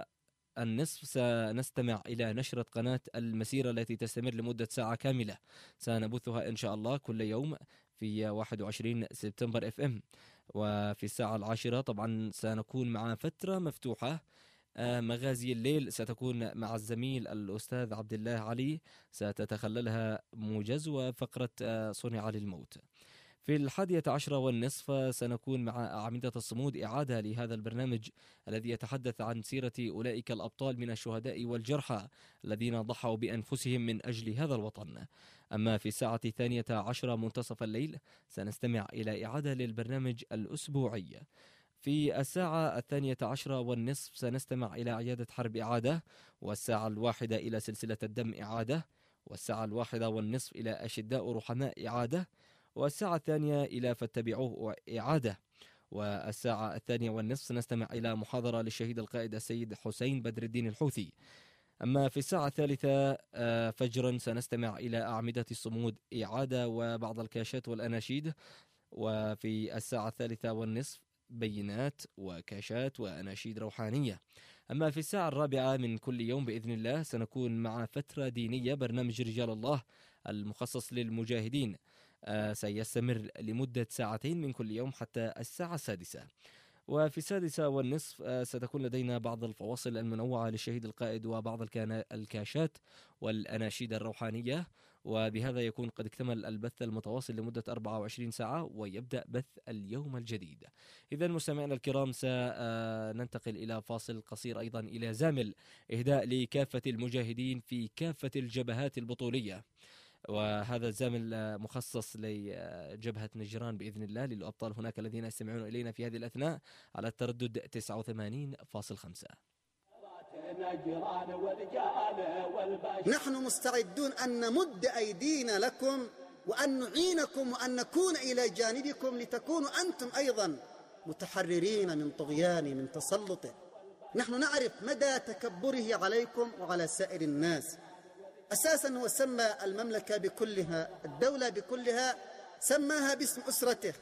[SPEAKER 1] والنصف سنستمع إلى نشرة قناة المسيرة التي تستمر لمدة ساعة كاملة، سنبثها إن شاء الله كل يوم في واحد وعشرين سبتمبر اف ام. وفي الساعة العاشرة طبعا سنكون مع فترة مفتوحة، مغازي الليل ستكون مع الزميل الأستاذ عبد الله علي، ستتخللها موجز وفقرة صنع للموت. في الحادية عشرة والنصف سنكون مع أعمدة الصمود، إعادة لهذا البرنامج الذي يتحدث عن سيرة أولئك الأبطال من الشهداء والجرحى الذين ضحوا بأنفسهم من أجل هذا الوطن. أما في الساعة الثانية عشرة منتصف الليل سنستمع إلى إعادة للبرنامج الأسبوعي. في الساعة الثانية عشرة والنصف سنستمع إلى عيادة حرب إعادة، والساعة الواحدة إلى سلسلة الدم إعادة، والساعة الواحدة والنصف إلى أشداء رحماء إعادة، والساعة الثانية إلى فاتبعوه إعادة، والساعة الثانية والنصف سنستمع إلى محاضرة للشهيد القائد السيد حسين بدر الدين الحوثي. أما في الساعة الثالثة فجرا سنستمع إلى أعمدة الصمود إعادة وبعض الكاشات والأناشيد. وفي الساعة الثالثة والنصف بينات وكاشات وأناشيد روحانية. أما في الساعة الرابعة من كل يوم بإذن الله سنكون مع فترة دينية، برنامج رجال الله المخصص للمجاهدين آه سيستمر لمدة ساعتين من كل يوم حتى الساعة السادسة. وفي السادسة والنصف آه ستكون لدينا بعض الفواصل المنوعة للشهيد القائد وبعض الكاشات والأناشيد الروحانية. وبهذا يكون قد اكتمل البث المتواصل لمدة أربعة وعشرين ساعة ويبدأ بث اليوم الجديد. إذا مستمعينا الكرام سننتقل إلى فاصل قصير أيضا إلى زامل إهداء لكافة المجاهدين في كافة الجبهات البطولية، وهذا الزامل مخصص لجبهة نجران بإذن الله للأبطال هناك الذين يستمعون إلينا في هذه الأثناء على التردد تسعة وثمانين فاصلة خمسة.
[SPEAKER 4] نحن مستعدون أن نمد أيدينا لكم وأن نعينكم وأن نكون إلى جانبكم لتكونوا أنتم أيضا متحررين من طغيانه من تسلطه. نحن نعرف مدى تكبره عليكم وعلى سائر الناس. أساسا هو سمى المملكة بكلها، الدولة بكلها سماها باسم أسرته،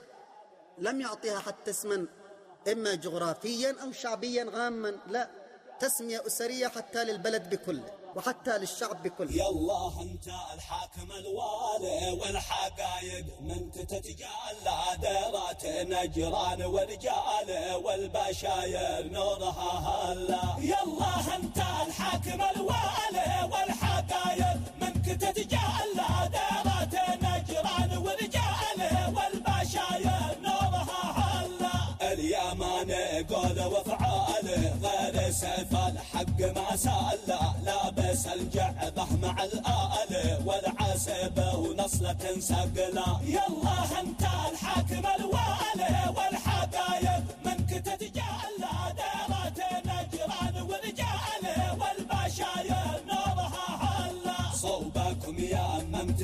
[SPEAKER 4] لم يعطيها حتى اسما إما جغرافيا أو شعبيا عاما، لا، تسمية أسرية حتى للبلد بكله وحتى للشعب بكله.
[SPEAKER 3] يالله أنت الحاكم الوالي والحقايق من تتجلى ديرات نجران ورجاله والبشاير نورها هلا. يالله أنت الحاكم الوالي والحقايق من تتجلى ديرات نجران ورجاله والبشاير نورها هلا. اليمان قول وفعاله غير سيف الحق ما سال، لابس الجعبه مع الآل والعسب ونصلة سقلا. يالله انت الحاكم الوالي والحقايق منك تتجلى ديرات نجران ورجاله والبشاير نورها هلا. صوبكم يا ممت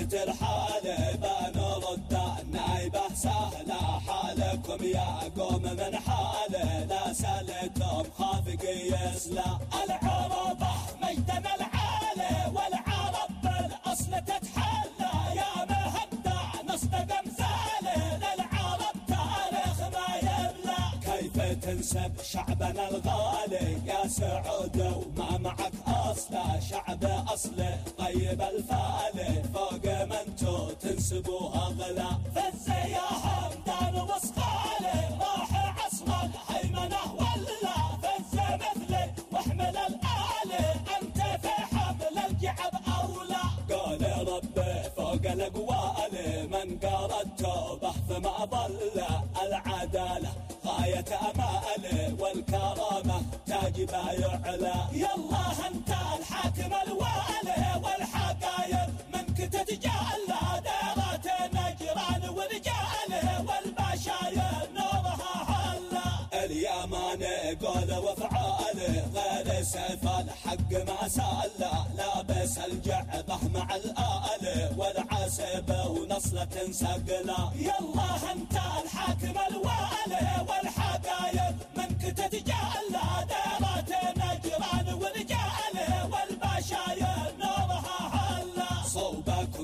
[SPEAKER 3] ترحال بنرد نايبه سهله، حالكم يا قوم من حاله لا سالكم خافق يسلى. العربة مجدنا العالي والعرب بالأصل تتحلى، يا مهدع نصدق امثاله للعرب تاريخ ما يبلى. كيف تنسب شعبنا الغالي يا سعود وما معك أصله، شعب أصله طيب الفالي فوق من تو تنسبوها غلا. فزي يا همدان وصقالي راح عصر الهيمنة ولا فزي مثلي واحمل الآلي أنت في حبل الجعب أولى. قال ربي فوق الأقوال من قارته بحث ما ضل، العدالة غاية أمالي والكرامة تاج بايعلى. يالله أنت الحاكم الوالي والحقايق منك تتجلى ديرات نجران ورجاله والبشاير نورها هلا. اليمان قول وفعاله غير سيف الحق ما سال، لابس الجعبه مع الآل والعسب ونصلة سقلا. يالله انت الحاكم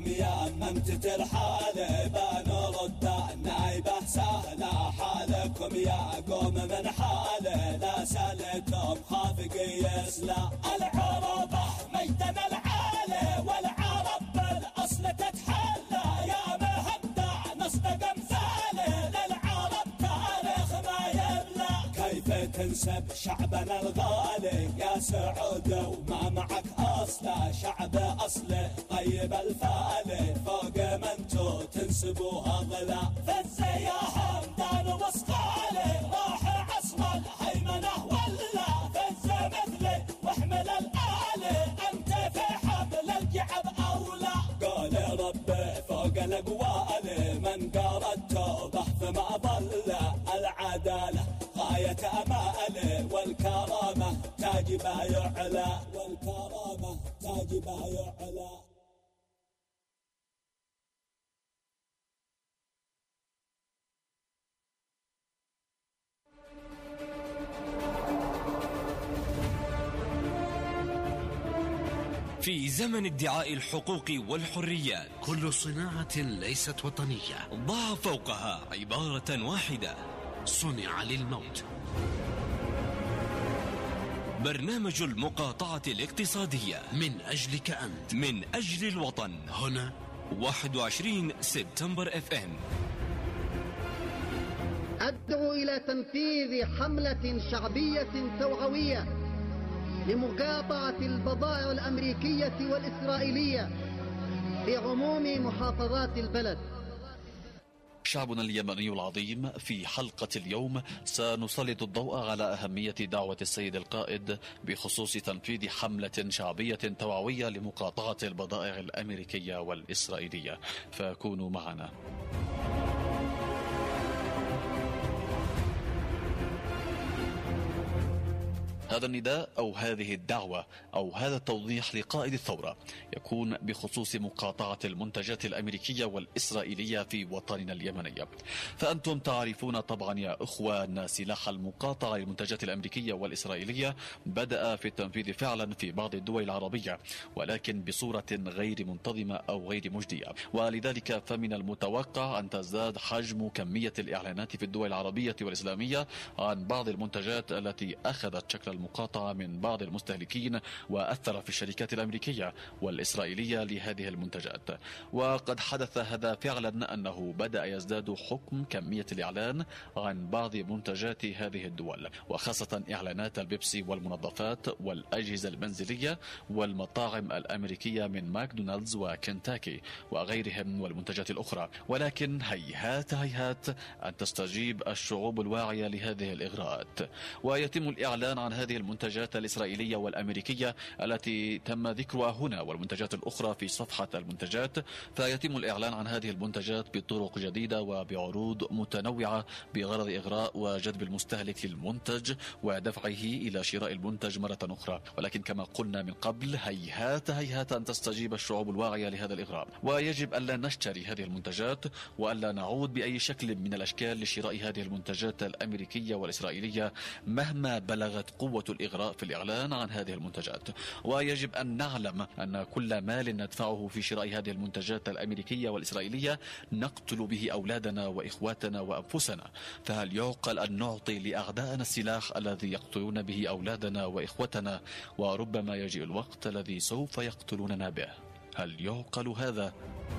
[SPEAKER 3] يا ممتة الحالة بنرد النايبة سهلة حالكم يا قوم من حالة لا سالتم خافق يسلى العربة ميدنا العالي والعرب بالأصل تتحلى يا مهدع نصدق امثاله للعرب تاريخ ما يبلى كيف تنسب شعبنا الغالي يا سعود وما معك أصله شعب أصله طيب الفالي فوق منتو تنسبوها ضلا فزي يا همدان وصقالي راح عصر الهيمنة ولا فز مثلي واحمل الآلي أنت في حبل الجعب أولى قال ربي فوق الأقوال من قارته بحث ما ضل العدالة غاية أمالي والكرامة تاج بايعلى والكرامة تاج بايعلى.
[SPEAKER 1] في زمن ادعاء الحقوق والحريات
[SPEAKER 5] كل صناعة ليست وطنية
[SPEAKER 1] ضع فوقها عبارة واحدة:
[SPEAKER 5] صنع للموت.
[SPEAKER 1] برنامج المقاطعة الاقتصادية
[SPEAKER 5] من أجلك أنت،
[SPEAKER 1] من أجل الوطن.
[SPEAKER 5] هنا
[SPEAKER 1] واحد وعشرين سبتمبر اف ام.
[SPEAKER 4] أدعو إلى تنفيذ حملة شعبية توعوية لمقاطعة البضائع الأمريكية والإسرائيلية في عموم محافظات البلد.
[SPEAKER 6] شعبنا اليمني العظيم، في حلقة اليوم سنسلط الضوء على أهمية دعوة السيد القائد بخصوص تنفيذ حملة شعبية توعوية لمقاطعة البضائع الأمريكية والإسرائيلية، فكونوا معنا. هذا النداء أو هذه الدعوة أو هذا التوضيح لقائد الثورة يكون بخصوص مقاطعة المنتجات الأمريكية والإسرائيلية في وطننا اليمني. فأنتم تعرفون طبعا يا إخوان سلاح المقاطعة للمنتجات الأمريكية والإسرائيلية بدأ في التنفيذ فعلا في بعض الدول العربية، ولكن بصورة غير منتظمة أو غير مجدية، ولذلك فمن المتوقع أن تزداد حجم كمية الإعلانات في الدول العربية والإسلامية عن بعض المنتجات التي أخذت شكل المقاطعة من بعض المستهلكين وأثر في الشركات الأمريكية والإسرائيلية لهذه المنتجات. وقد حدث هذا فعلا أنه بدأ يزداد حكم كمية الإعلان عن بعض منتجات هذه الدول، وخاصة إعلانات البيبسي والمنظفات والأجهزة المنزلية والمطاعم الأمريكية من ماكدونالدز وكنتاكي وغيرهم والمنتجات الأخرى. ولكن هيهات هيهات أن تستجيب الشعوب الواعية لهذه الإغراءات، ويتم الإعلان عن هذه المنتجات الإسرائيلية والأمريكية التي تم ذكرها هنا والمنتجات الأخرى في صفحة المنتجات. فيتم الإعلان عن هذه المنتجات بطرق جديدة وبعروض متنوعة بغرض إغراء وجذب المستهلك للمنتج ودفعه إلى شراء المنتج مرة أخرى. ولكن كما قلنا من قبل هيهات هيهات أن تستجيب الشعوب الواعية لهذا الإغراء، ويجب ألا نشتري هذه المنتجات وألا نعود بأي شكل من الأشكال لشراء هذه المنتجات الأمريكية والإسرائيلية مهما بلغت قوة الإغراء في الإعلان عن هذه المنتجات. ويجب أن نعلم أن كل مال ندفعه في شراء هذه المنتجات الأمريكية والإسرائيلية نقتل به أولادنا وإخواتنا وأنفسنا. فهل يعقل أن نعطي لأعدائنا السلاح الذي يقتلون به أولادنا وإخوتنا، وربما يجيء الوقت الذي سوف يقتلوننا به؟ هل يعقل هذا؟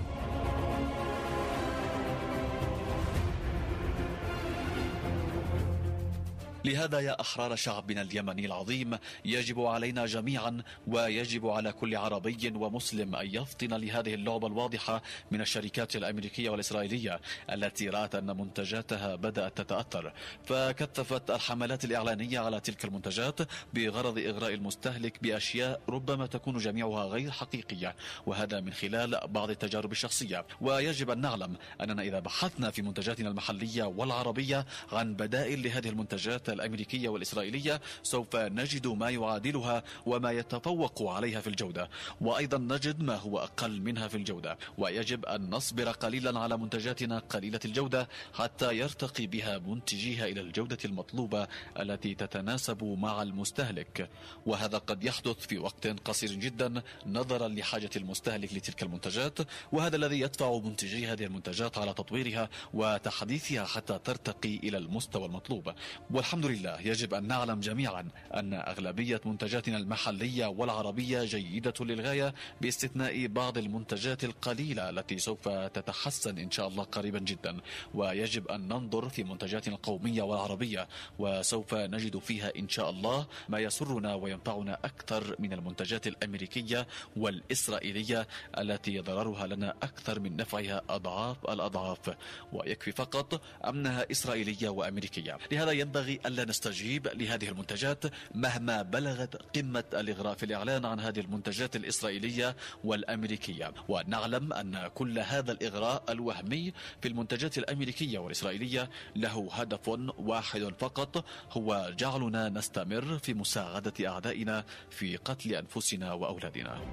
[SPEAKER 6] لهذا يا أحرار شعبنا اليمني العظيم يجب علينا جميعا ويجب على كل عربي ومسلم أن يفطن لهذه اللعبة الواضحة من الشركات الأمريكية والإسرائيلية التي رأت أن منتجاتها بدأت تتأثر، فكثفت الحملات الإعلانية على تلك المنتجات بغرض إغراء المستهلك بأشياء ربما تكون جميعها غير حقيقية، وهذا من خلال بعض التجارب الشخصية. ويجب أن نعلم أننا إذا بحثنا في منتجاتنا المحلية والعربية عن بدائل لهذه المنتجات الأمريكية والإسرائيلية سوف نجد ما يعادلها وما يتفوق عليها في الجودة، وأيضا نجد ما هو أقل منها في الجودة، ويجب أن نصبر قليلا على منتجاتنا قليلة الجودة حتى يرتقي بها منتجيها إلى الجودة المطلوبة التي تتناسب مع المستهلك، وهذا قد يحدث في وقت قصير جدا نظرا لحاجة المستهلك لتلك المنتجات، وهذا الذي يدفع منتجي هذه المنتجات على تطويرها وتحديثها حتى ترتقي إلى المستوى المطلوب. والحمد لله يجب أن نعلم جميعا أن أغلبية منتجاتنا المحلية والعربية جيدة للغاية، باستثناء بعض المنتجات القليلة التي سوف تتحسن إن شاء الله قريبا جدا، ويجب أن ننظر في منتجاتنا القومية والعربية وسوف نجد فيها إن شاء الله ما يسرنا وينفعنا أكثر من المنتجات الأمريكية والإسرائيلية التي ضررها لنا أكثر من نفعها أضعاف الأضعاف، ويكفي فقط أنها إسرائيلية وأمريكية. لهذا ينبغي ألا نستجيب لهذه المنتجات مهما بلغت قمة الإغراء في الإعلان عن هذه المنتجات الإسرائيلية والأمريكية، ونعلم أن كل هذا الإغراء الوهمي في المنتجات الأمريكية والإسرائيلية له هدف واحد فقط، هو جعلنا نستمر في مساعدة أعدائنا في قتل أنفسنا وأولادنا.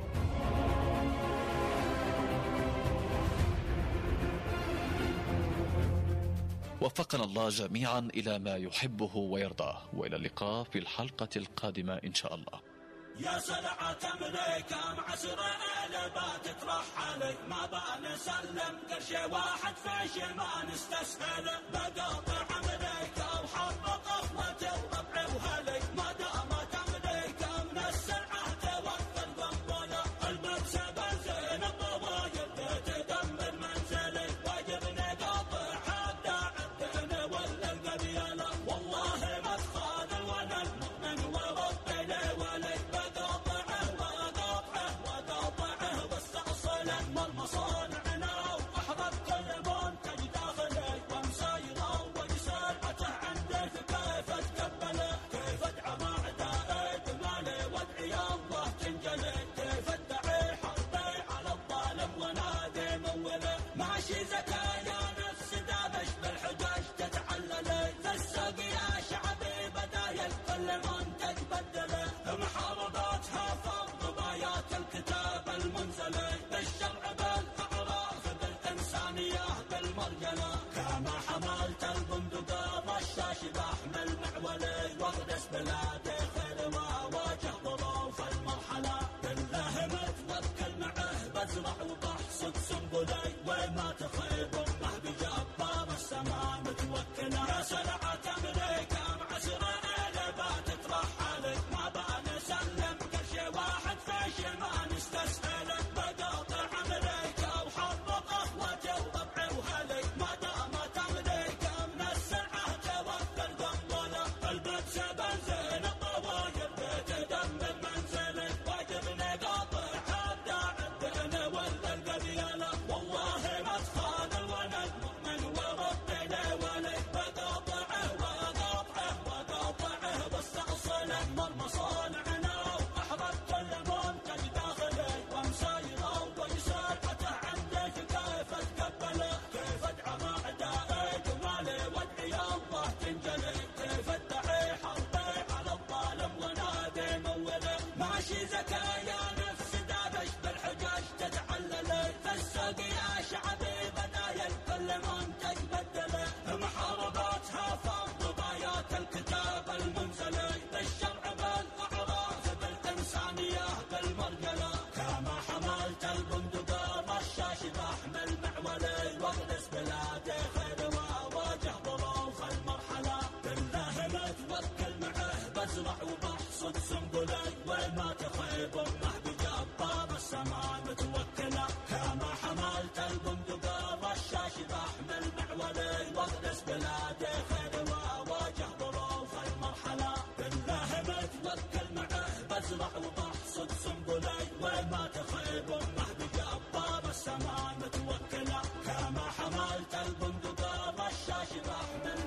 [SPEAKER 6] وفقنا الله جميعا إلى ما يحبه ويرضاه، وإلى اللقاء في الحلقة القادمة إن شاء الله.
[SPEAKER 3] يا سلعة أمريكا معسرة بات ترحل، ما بقى نسلم قرش واحد في ما نستسهل، بقاطع أمريكا وحرب قهوة وربع وهلي، ما دامت أمريكا من السلعة توفر قنبلة، المكسب بنزين الضوايب تدمر منزلي، واجب نقاطع حتى عبدنا ولا القبيلة، والله ما تخاذل وانا المؤمن وربي لي ولي، بقاطعه وقاطعه وقاطعه واستأصل أجمل مصانعنا، واحرق كل منتج داخلي ومسيره وسلعته عنده كيف اتقبله، كيف ادعى مع اعدائي بمالي وادعي الله تنجلي، كيف ادعي حربي على الظالم ونادي موله، ماشي زكايا نفس دابش بالحجاج تتعللي، في السوق يا شعبي بدايل كل منتج بدله، محارباتها فرض بايات الكتاب المنزلي، بالشرع بالاعراف بالانسانيه بالمرجله، كما حملت البندقه رشاش بحمل معولي، واغرس بلادي خير واواجه ظروف المرحله، بالله متوكل معه بزرع وبحصد سنبلي، وما تخيب امه بجبار السماء متوكله، يا سلعة امريكا معسره بات ترحل، ما بقى نسلم قرش واحد في ما نستسهل، بقاطع امريكا وحرب قهوة وربع وهلي، ما دامت امريكا من السلعة توفر قنبلة، البكس بنزين الضوايب تدمر منزلي، واجب نقاطع حتى عبدنا ولا القبيلة، والله ما تخاذل وانا المؤمن وربي لي ولي، بقاطعه وقاطعه وقاطعه واستأصل أجمل مصانعنا، واحرق كل منتج داخلي ومسيره وسلعته عنده كيف اتقبله، كيف ادعى مع اعدائي بمالي وادعي الله تنجلي، كيف ادعي حربي على الظالم ونادي موله، ماشي زكايا نفس دابش بالحجاج تتعللي، في السوق يا شعبي بدايل كل منتج بدله، محارباتها فرض بايات الكتاب المنزلي، بالشرع بالاعراف بالانسانيه بالمرجله، كما حملت البندقه رشاش بحمل معولي، واغرس بلادي خير واواجه ظروف المرحله، بالله متوكل معه بزرع وبحصد سنبلي، وما تخيب امه بجبار السماء متوكله، كما حملت البندقه رشاش بحمل معولي، واغرس بلادي خير واواجه ظروف المرحله، بالله متوكل معه بزرع وبحصد سنبلي، وما تخيب امه بجبار السماء متوكله، كما حملت البندقه رشاش بحمل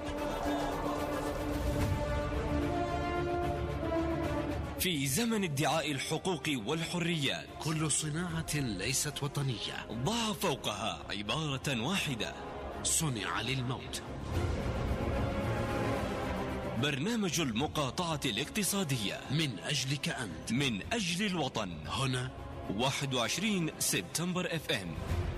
[SPEAKER 1] في زمن ادعاء الحقوق والحريات
[SPEAKER 5] كل صناعة ليست وطنية
[SPEAKER 1] ضع فوقها عبارة واحدة:
[SPEAKER 5] صنع للموت.
[SPEAKER 1] برنامج المقاطعة الاقتصادية
[SPEAKER 5] من أجلك أنت،
[SPEAKER 1] من أجل الوطن،
[SPEAKER 5] هنا
[SPEAKER 1] واحد وعشرين سبتمبر اف ام.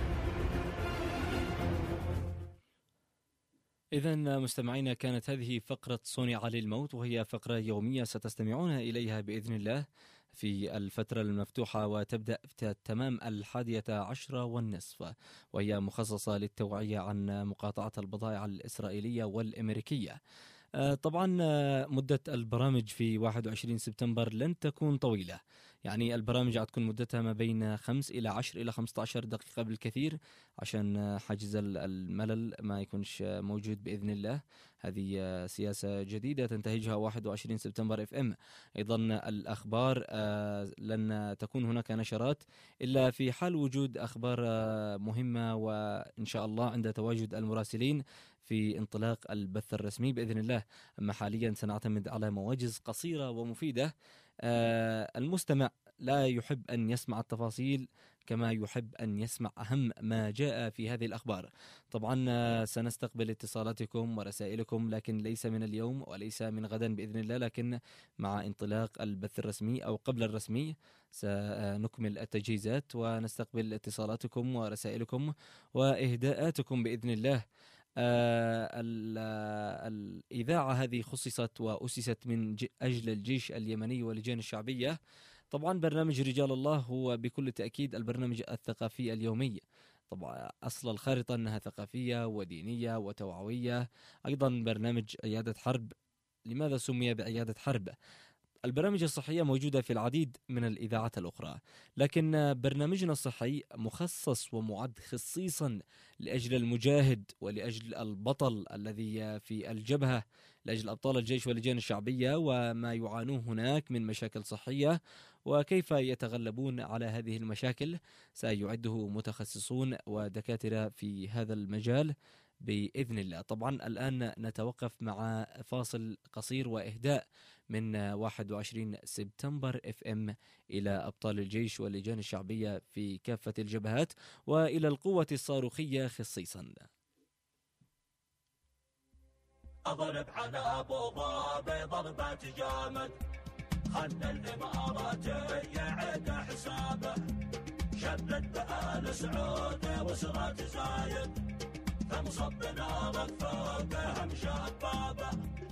[SPEAKER 1] إذن مستمعينا، كانت هذه فقرة صنع للموت، وهي فقرة يومية ستستمعون إليها بإذن الله في الفترة المفتوحة، وتبدأ في تمام الحادية عشرة والنصف، وهي مخصصة للتوعية عن مقاطعة البضائع الإسرائيلية والأمريكية. طبعا مدة البرامج في واحد وعشرين سبتمبر لن تكون طويلة، يعني البرامج هتكون مدتها ما بين خمس إلى عشر إلى خمسة عشر دقيقة بالكثير، عشان حجز الملل ما يكونش موجود بإذن الله. هذه سياسة جديدة تنتهجها واحد وعشرين سبتمبر اف ام. أيضا الأخبار لن تكون هناك نشرات إلا في حال وجود أخبار مهمة، وإن شاء الله عند تواجد المراسلين في انطلاق البث الرسمي بإذن الله. أما حاليا سنعتمد على مواجز قصيرة ومفيدة. المستمع لا يحب أن يسمع التفاصيل كما يحب أن يسمع أهم ما جاء في هذه الأخبار. طبعا سنستقبل اتصالاتكم ورسائلكم، لكن ليس من اليوم وليس من غدا بإذن الله، لكن مع انطلاق البث الرسمي أو قبل الرسمي سنكمل التجهيزات ونستقبل اتصالاتكم ورسائلكم وإهداءاتكم بإذن الله. آه الإذاعة هذه خصصت وأسست من أجل الجيش اليمني واللجان الشعبية. طبعا برنامج رجال الله هو بكل تأكيد البرنامج الثقافي اليومي. طبعا أصل الخارطة أنها ثقافية ودينية وتوعوية. أيضا برنامج عيادة حرب. لماذا سمي بعيادة حرب؟ البرامج الصحية موجودة في العديد من الإذاعات الأخرى، لكن برنامجنا الصحي مخصص ومعد خصيصا لأجل المجاهد ولأجل البطل الذي في الجبهة، لأجل أبطال الجيش واللجان الشعبية وما يعانوه هناك من مشاكل صحية وكيف يتغلبون على هذه المشاكل. سيعده متخصصون ودكاترة في هذا المجال بإذن الله. طبعا الآن نتوقف مع فاصل قصير وإهداء من واحد وعشرين سبتمبر اف ام إلى أبطال الجيش واللجان الشعبية في كافة الجبهات وإلى القوة الصاروخية خصيصا.
[SPEAKER 3] أضرب على أبو ظبي ضربات جامد، خلى الإمارات يعد حسابه، شدد بآل سعود وسرات زايد، فمصب نارك فوقهم شبابه،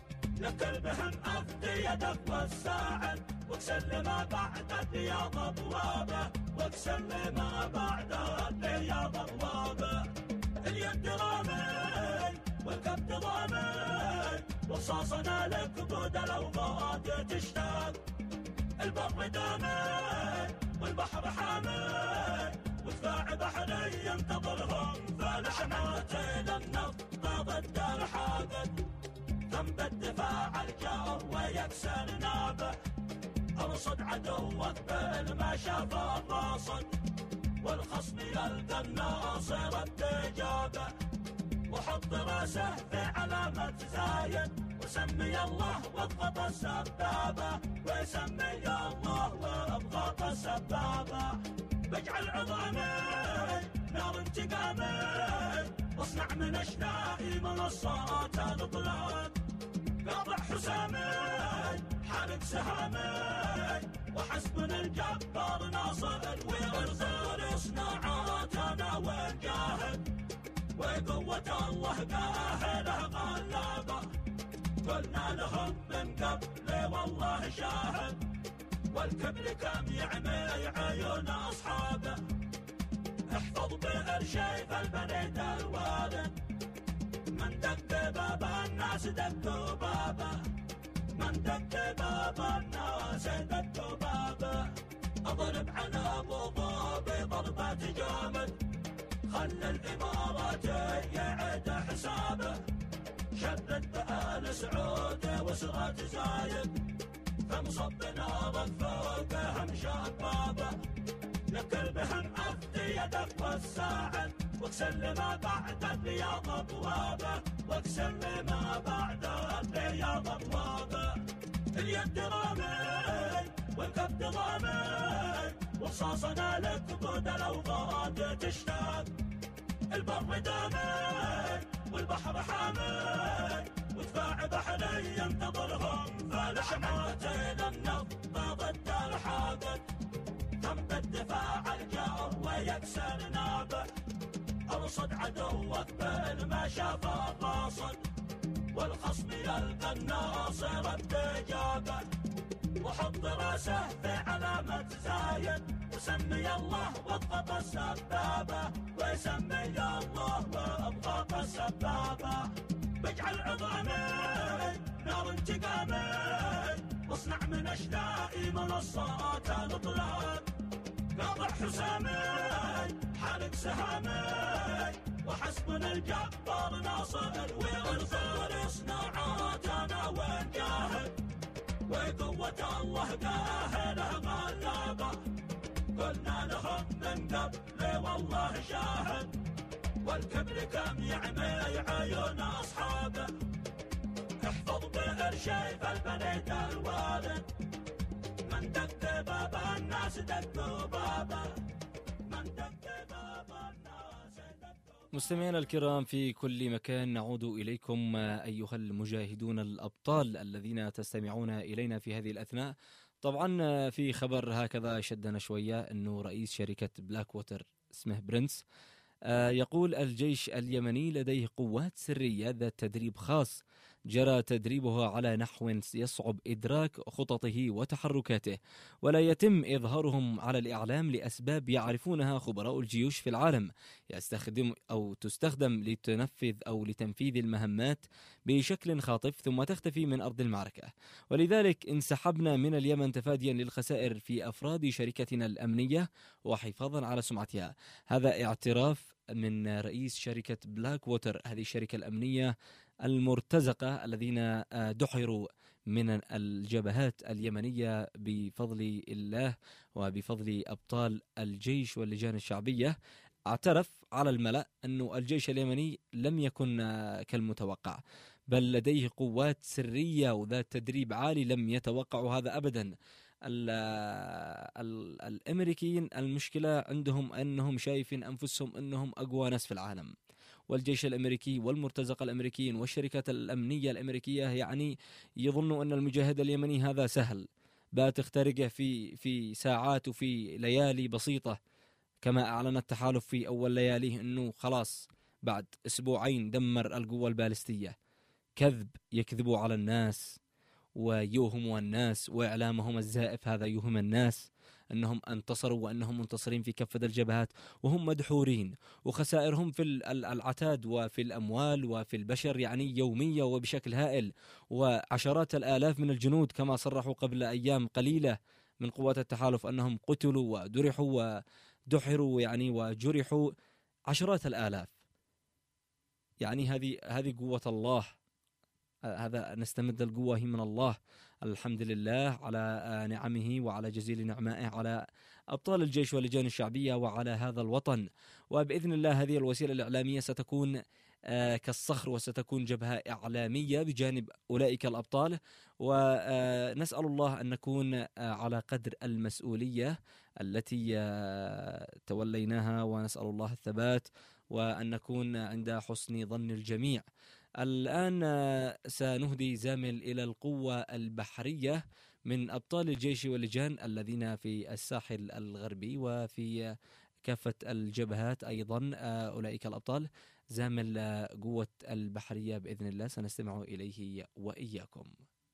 [SPEAKER 3] لكل بهم أفدي يدك والساعد، واكسل ما بعد الرياض أبوابه، واكسل ما بعد الرياض أبوابه. اليد رامي والكبد ضامن، وصاصنا لك بود الأوغاد تشتاق، البر دامن والبحر حامل، ودفاع بحري ينتظرهم فالحمات للنفط ضد الحاقد، ذنب الدفاع الجو ويكسر نابه، ارصد عدوك بالما شاف الراصد، والخصم يلقى الناصر التجابه، وحط راسه في علامة زايد، وسمي الله واضغط السبابة، وسمي الله واضغط السبابة، واجعل عظامي نار انتقامي، واصنع من اشنائي منصات الاطلاق، قاطع حسامي حارق سهامي، وحسبنا الجبار ناصر وارزار صناعاتنا والجاهد، وقوة الله قاهرة غلابة، قلنا لهم من قبل والله شاهد، والكبل كم يعمي عيون أصحابه، احفظ بئر شيف البريد الوارد، من دق باب الناس دقوا بابه، من دق باب الناس دقوا بابه، اضرب على ابو ظبي ضربات جامد، خلى الإمارات يعد حسابه، شدد بآل سعود وسرات زايد، فمصب نارك فوقهم شبابه، لكل بهم أفدي يدك والساعد، واكسل ما بعد الرياض أبوابه، واكسل ما بعد الرياض أبوابه. اليد رامي والكبد ضامن، وصاصنا لك بود الأوغاد تشتاق، البر دامن والبحر حامل، ودفاع بحري ينتظرهم فالحماتين النفط ضد الحاقد تم بالدفاع الجار ويكسر نابه ارصد عدوك بالمشافى الراصد والخصم يلقى الناصر بإجابة وحط راسه في علامة زايد وسمي الله واضغط السبابة ويسمي الله واضغط السبابة واجعل عظامي نار انتقامي واصنع من اشلائي منصات الاطلاق قاطع حسامي حالق سهامي وحسبنا الجبار ناصر والخير صناعاتنا وين جاهد وقوة الله قاهره غلابة قلنا لهم من قبل والله شاهد والكبر كم يعمي عيون أصحابه احفظ بئر شيف البنيت الوالد من دق باب الناس دقوا بابه من دق باب الناس دقوا.
[SPEAKER 1] مستمعينا الكرام في كل مكان نعود إليكم أيها المجاهدون الأبطال الذين تستمعون إلينا في هذه الأثناء. طبعا في خبر هكذا شدنا شوية أنه رئيس شركة بلاك ووتر اسمه برنس يقول الجيش اليمني لديه قوات سرية ذات تدريب خاص جرى تدريبها على نحو يصعب إدراك خططه وتحركاته ولا يتم إظهارهم على الإعلام لأسباب يعرفونها خبراء الجيوش في العالم يستخدم أو تستخدم لتنفذ أو لتنفيذ المهمات بشكل خاطف ثم تختفي من أرض المعركة. ولذلك انسحبنا من اليمن تفاديا للخسائر في أفراد شركتنا الأمنية وحفاظا على سمعتها. هذا اعتراف من رئيس شركة بلاك ووتر، هذه الشركة الأمنية المرتزقة الذين دحروا من الجبهات اليمنية بفضل الله وبفضل أبطال الجيش واللجان الشعبية. اعترف على الملأ أن الجيش اليمني لم يكن كالمتوقع بل لديه قوات سرية وذات تدريب عالي لم يتوقعوا هذا أبدا. الأمريكيين المشكلة عندهم أنهم شايفين أنفسهم أنهم أقوى ناس في العالم، والجيش الأمريكي والمرتزقة الأمريكيين والشركات الأمنية الأمريكية يعني يظنوا أن المجاهد اليمني هذا سهل بتخترقه في في ساعات وفي ليالي بسيطة، كما أعلن التحالف في أول لياليه أنه خلاص بعد أسبوعين دمر القوة البالستية. كذب، يكذبوا على الناس ويوهموا الناس وإعلامهم الزائف هذا يوهم الناس أنهم انتصروا وأنهم منتصرين في كافة الجبهات وهم مدحورين وخسائرهم في العتاد وفي الأموال وفي البشر يعني يومية وبشكل هائل، وعشرات الآلاف من الجنود كما صرحوا قبل أيام قليلة من قوات التحالف أنهم قتلوا ودرحوا ودحروا يعني وجرحوا عشرات الآلاف. يعني هذه هذه قوة الله، هذا نستمد القوة هي من الله. الحمد لله على نعمه وعلى جزيل نعمائه على أبطال الجيش واللجان الشعبية وعلى هذا الوطن. وبإذن الله هذه الوسيلة الإعلامية ستكون كالصخر وستكون جبهة إعلامية بجانب أولئك الأبطال، ونسأل الله أن نكون على قدر المسؤولية التي توليناها، ونسأل الله الثبات وأن نكون عند حسن ظن الجميع. الآن سنهدي زامل إلى القوة البحرية من أبطال الجيش واللجان الذين في الساحل الغربي وفي كافة الجبهات أيضا أولئك الأبطال. زامل قوة البحرية بإذن الله سنستمع إليه وإياكم.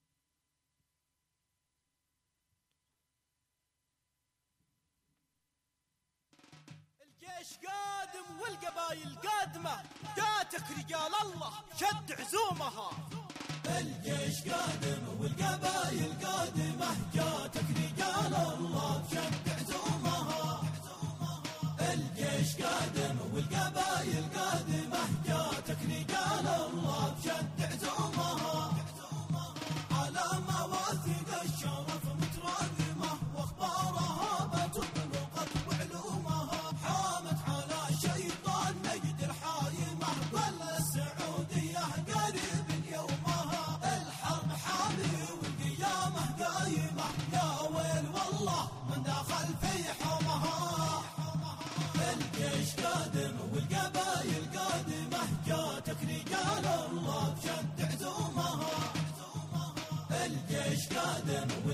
[SPEAKER 3] الجيش قادم والقبائل قادمة، جاتك رجال الله شد عزومها. الجيش قادم والقبائل قادمة، جاتك رجال الله شد عزومها. الجيش قادم والقبائل قادمة، جاتك رجال الله شد عزومها. على مواثيق الشرف متراكمة، واخبارها بتبلغت وعلومها. حامت على شيطان نجد الحايمة، بل السعودية قريب يومها. الحرب حامي والقيامة قايمة، يا ويل والله من دخل في حومها. الجيش قادم والقبائل قادمة، جاتك رجال الله بشد عزومها.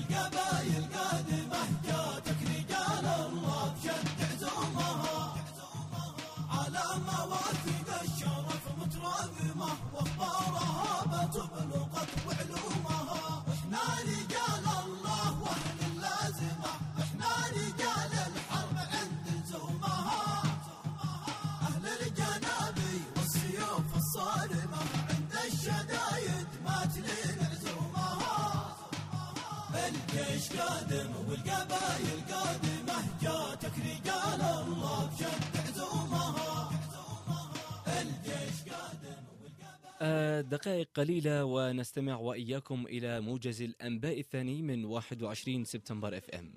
[SPEAKER 3] والقبايل قادمة جاتك رجال الله بشد عزومها على مواثيق الشرف متراقمة واخبارها بتبلغت وعلومها. احنا رجال الله واهل اللازمة، احنا رجال الحرب عند زومها، اهل الجنابي والسيوف الصارمة عند الشدايد ما تلين عزومها. الجيش قادم والقبايل قادمة جاتك رجال الله بشد عزومها. الجيش قادم والقبايل.
[SPEAKER 1] دقائق قليلة ونستمع وإياكم إلى موجز الأنباء الثاني من واحد وعشرين سبتمبر اف ام.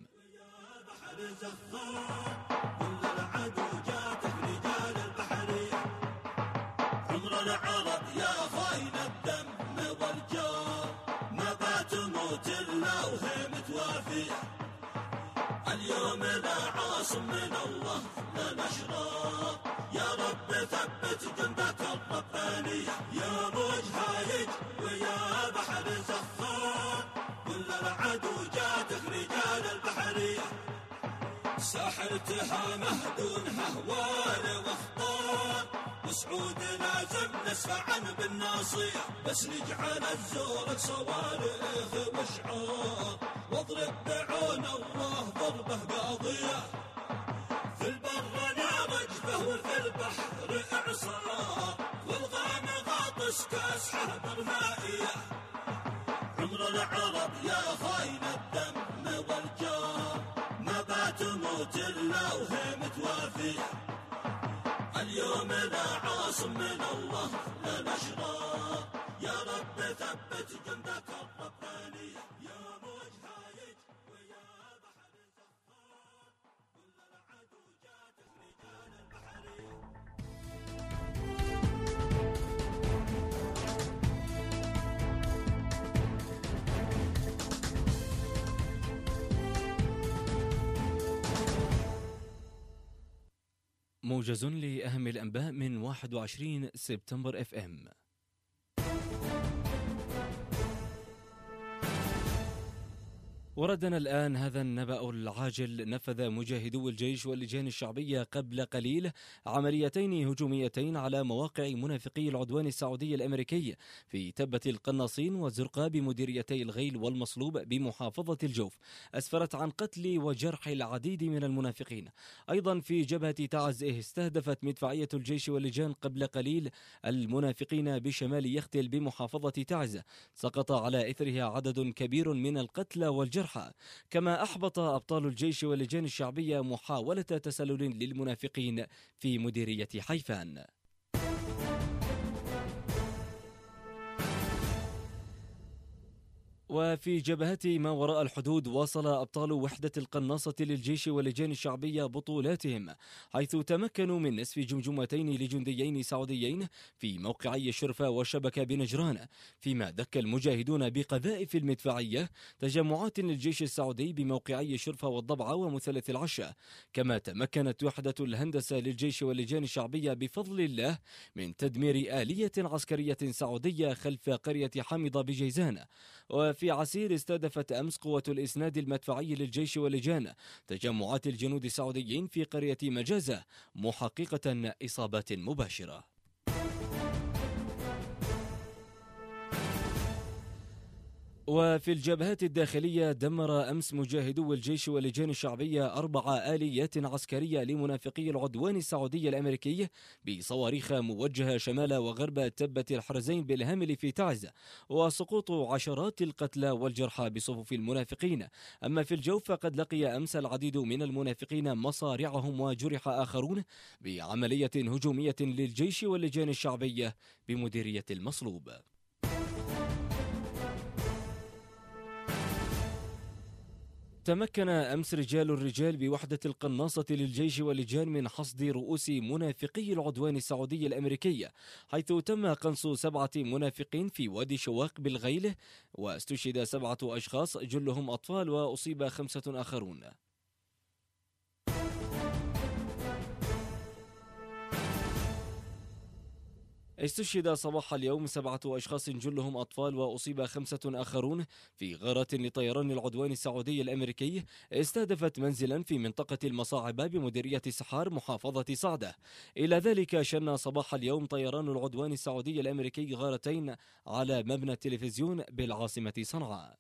[SPEAKER 3] عمر العرب يا خاين الدم والجار ما بتموت الا وهي متوافيه. اليوم لا عاصم من الله لا نشرار، يا رب ثبت جندك الربانيه. يا موج هايج ويا بحر زخار كل العدو جاتك رجال البحريه. ساحر تهامه دونها هوال واخطار، وسعود لازم نسفعن بالناصية، بس نجعل الزورك صواريخ وشعار واضرب بعون الله ضربة قاضية. في البر نار رجفه وفي البحر إعصار، والغام غاطس كاسحة برمائية. عمر العرب يا خاين الدم والجار ما بتموت إلا وهي متوافية. اليوم لا عاصم من الله لا نشرار، يا رب ثبت جندك الربانية. يا موج هايج ويا بحر زخار كل العدو جاتك رجال البحرية.
[SPEAKER 1] موجز لأهم الأنباء من واحد وعشرين سبتمبر اف ام. وردنا الآن هذا النبأ العاجل. نفذ مجاهدو الجيش واللجان الشعبية قبل قليل عمليتين هجوميتين على مواقع منافقي العدوان السعودي الأمريكي في تبة القناصين وزرقاء بمديريتي الغيل والمصلوب بمحافظة الجوف، أسفرت عن قتل وجرح العديد من المنافقين. أيضا في جبهة تعز استهدفت مدفعية الجيش واللجان قبل قليل المنافقين بشمال يختل بمحافظة تعز، سقط على إثرها عدد كبير من القتلى والجرح. كما أحبط أبطال الجيش واللجان الشعبية محاولة تسلل للمنافقين في مديرية حيفان. وفي جبهة ما وراء الحدود واصل أبطال وحدة القناصة للجيش واللجان الشعبية بطولاتهم، حيث تمكنوا من نسف جمجمتين لجنديين سعوديين في موقعي الشرفة والشبكة بنجران، فيما دك المجاهدون بقذائف المدفعية تجمعات للجيش السعودي بموقعي الشرفة والضبعة ومثلث العشة. كما تمكنت وحدة الهندسة للجيش واللجان الشعبية بفضل الله من تدمير آلية عسكرية سعودية خلف قرية حامضة بجيزان. وفي عسير استهدفت أمس قوة الإسناد المدفعي للجيش واللجان تجمعات الجنود السعوديين في قرية مجازة، محققة إصابات مباشرة. وفي الجبهات الداخلية دمر أمس مجاهدو الجيش واللجان الشعبية أربع آليات عسكرية لمنافقي العدوان السعودي الأمريكي بصواريخ موجهة شمال وغرب تبة الحرزين بالهامل في تعز، وسقوط عشرات القتلى والجرحى بصفوف المنافقين. أما في الجوف فقد لقي أمس العديد من المنافقين مصارعهم وجرح آخرون بعملية هجومية للجيش واللجان الشعبية بمديرية المصلوب. تمكن أمس رجال الرجال بوحدة القناصة للجيش واللجان من حصد رؤوس منافقي العدوان السعودي الأمريكي، حيث تم قنص سبعة منافقين في وادي شواق بالغيل، واستشهد سبعة أشخاص جلهم أطفال وأصيب خمسة آخرون. استشهد صباح اليوم سبعة أشخاص جلهم أطفال وأصيب خمسة آخرون في غارة لطيران العدوان السعودي الأمريكي استهدفت منزلا في منطقة المصاعبة بمديرية سحار محافظة صعدة. إلى ذلك شن صباح اليوم طيران العدوان السعودي الأمريكي غارتين على مبنى التلفزيون بالعاصمة صنعاء.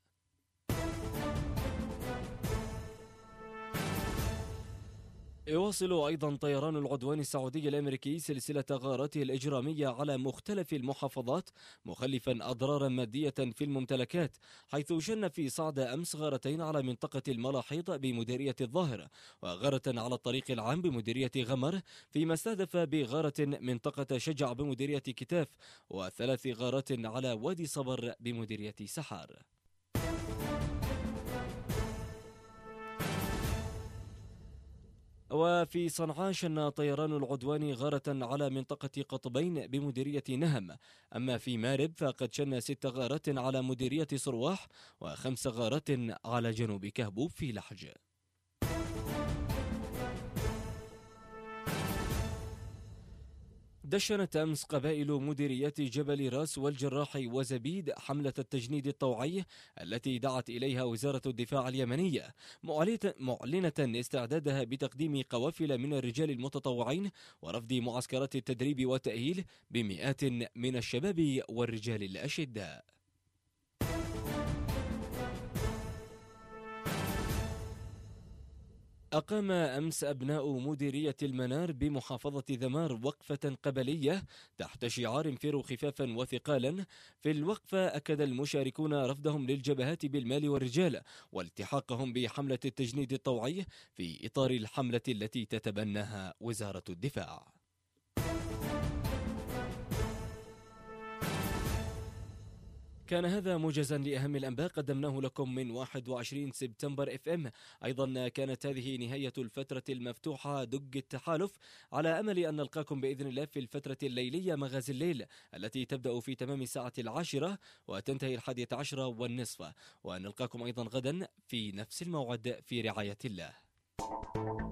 [SPEAKER 1] يواصل أيضا طيران العدوان السعودي الأمريكي سلسلة غاراته الإجرامية على مختلف المحافظات، مخلفا أضرارا مادية في الممتلكات، حيث شن في صعدة أمس غارتين على منطقة الملاحيط بمديرية الظاهر، وغارة على الطريق العام بمديرية غمر، فيما استهدف بغارة منطقة شجع بمديرية كتاف، وثلاث غارات على وادي صبر بمديرية سحار. وفي صنعاء شن طيران العدوان غارة على منطقة قطبين بمديرية نهم. أما في مارب فقد شن ست غارات على مديرية صرواح وخمس غارات على جنوب كهبوب في لحج. دشنت أمس قبائل مديريات جبل راس والجراح وزبيد حملة التجنيد الطوعي التي دعت إليها وزارة الدفاع اليمنية، معلنة استعدادها بتقديم قوافل من الرجال المتطوعين ورفض معسكرات التدريب والتأهيل بمئات من الشباب والرجال الأشداء. أقام أمس أبناء مديرية المنار بمحافظة ذمار وقفة قبلية تحت شعار انفروا خفافا وثقالا. في الوقفة أكد المشاركون رفضهم للجبهات بالمال والرجال والتحاقهم بحملة التجنيد الطوعي في إطار الحملة التي تتبناها وزارة الدفاع. كان هذا موجزا لأهم الأنباء قدمناه لكم من واحد وعشرين سبتمبر اف ام. أيضا كانت هذه نهاية الفترة المفتوحة دق التحالف، على أمل أن نلقاكم بإذن الله في الفترة الليلية مغازي الليل التي تبدأ في تمام الساعة العاشرة وتنتهي الحادية عشرة والنصف، ونلقاكم أيضا غدا في نفس الموعد في رعاية الله.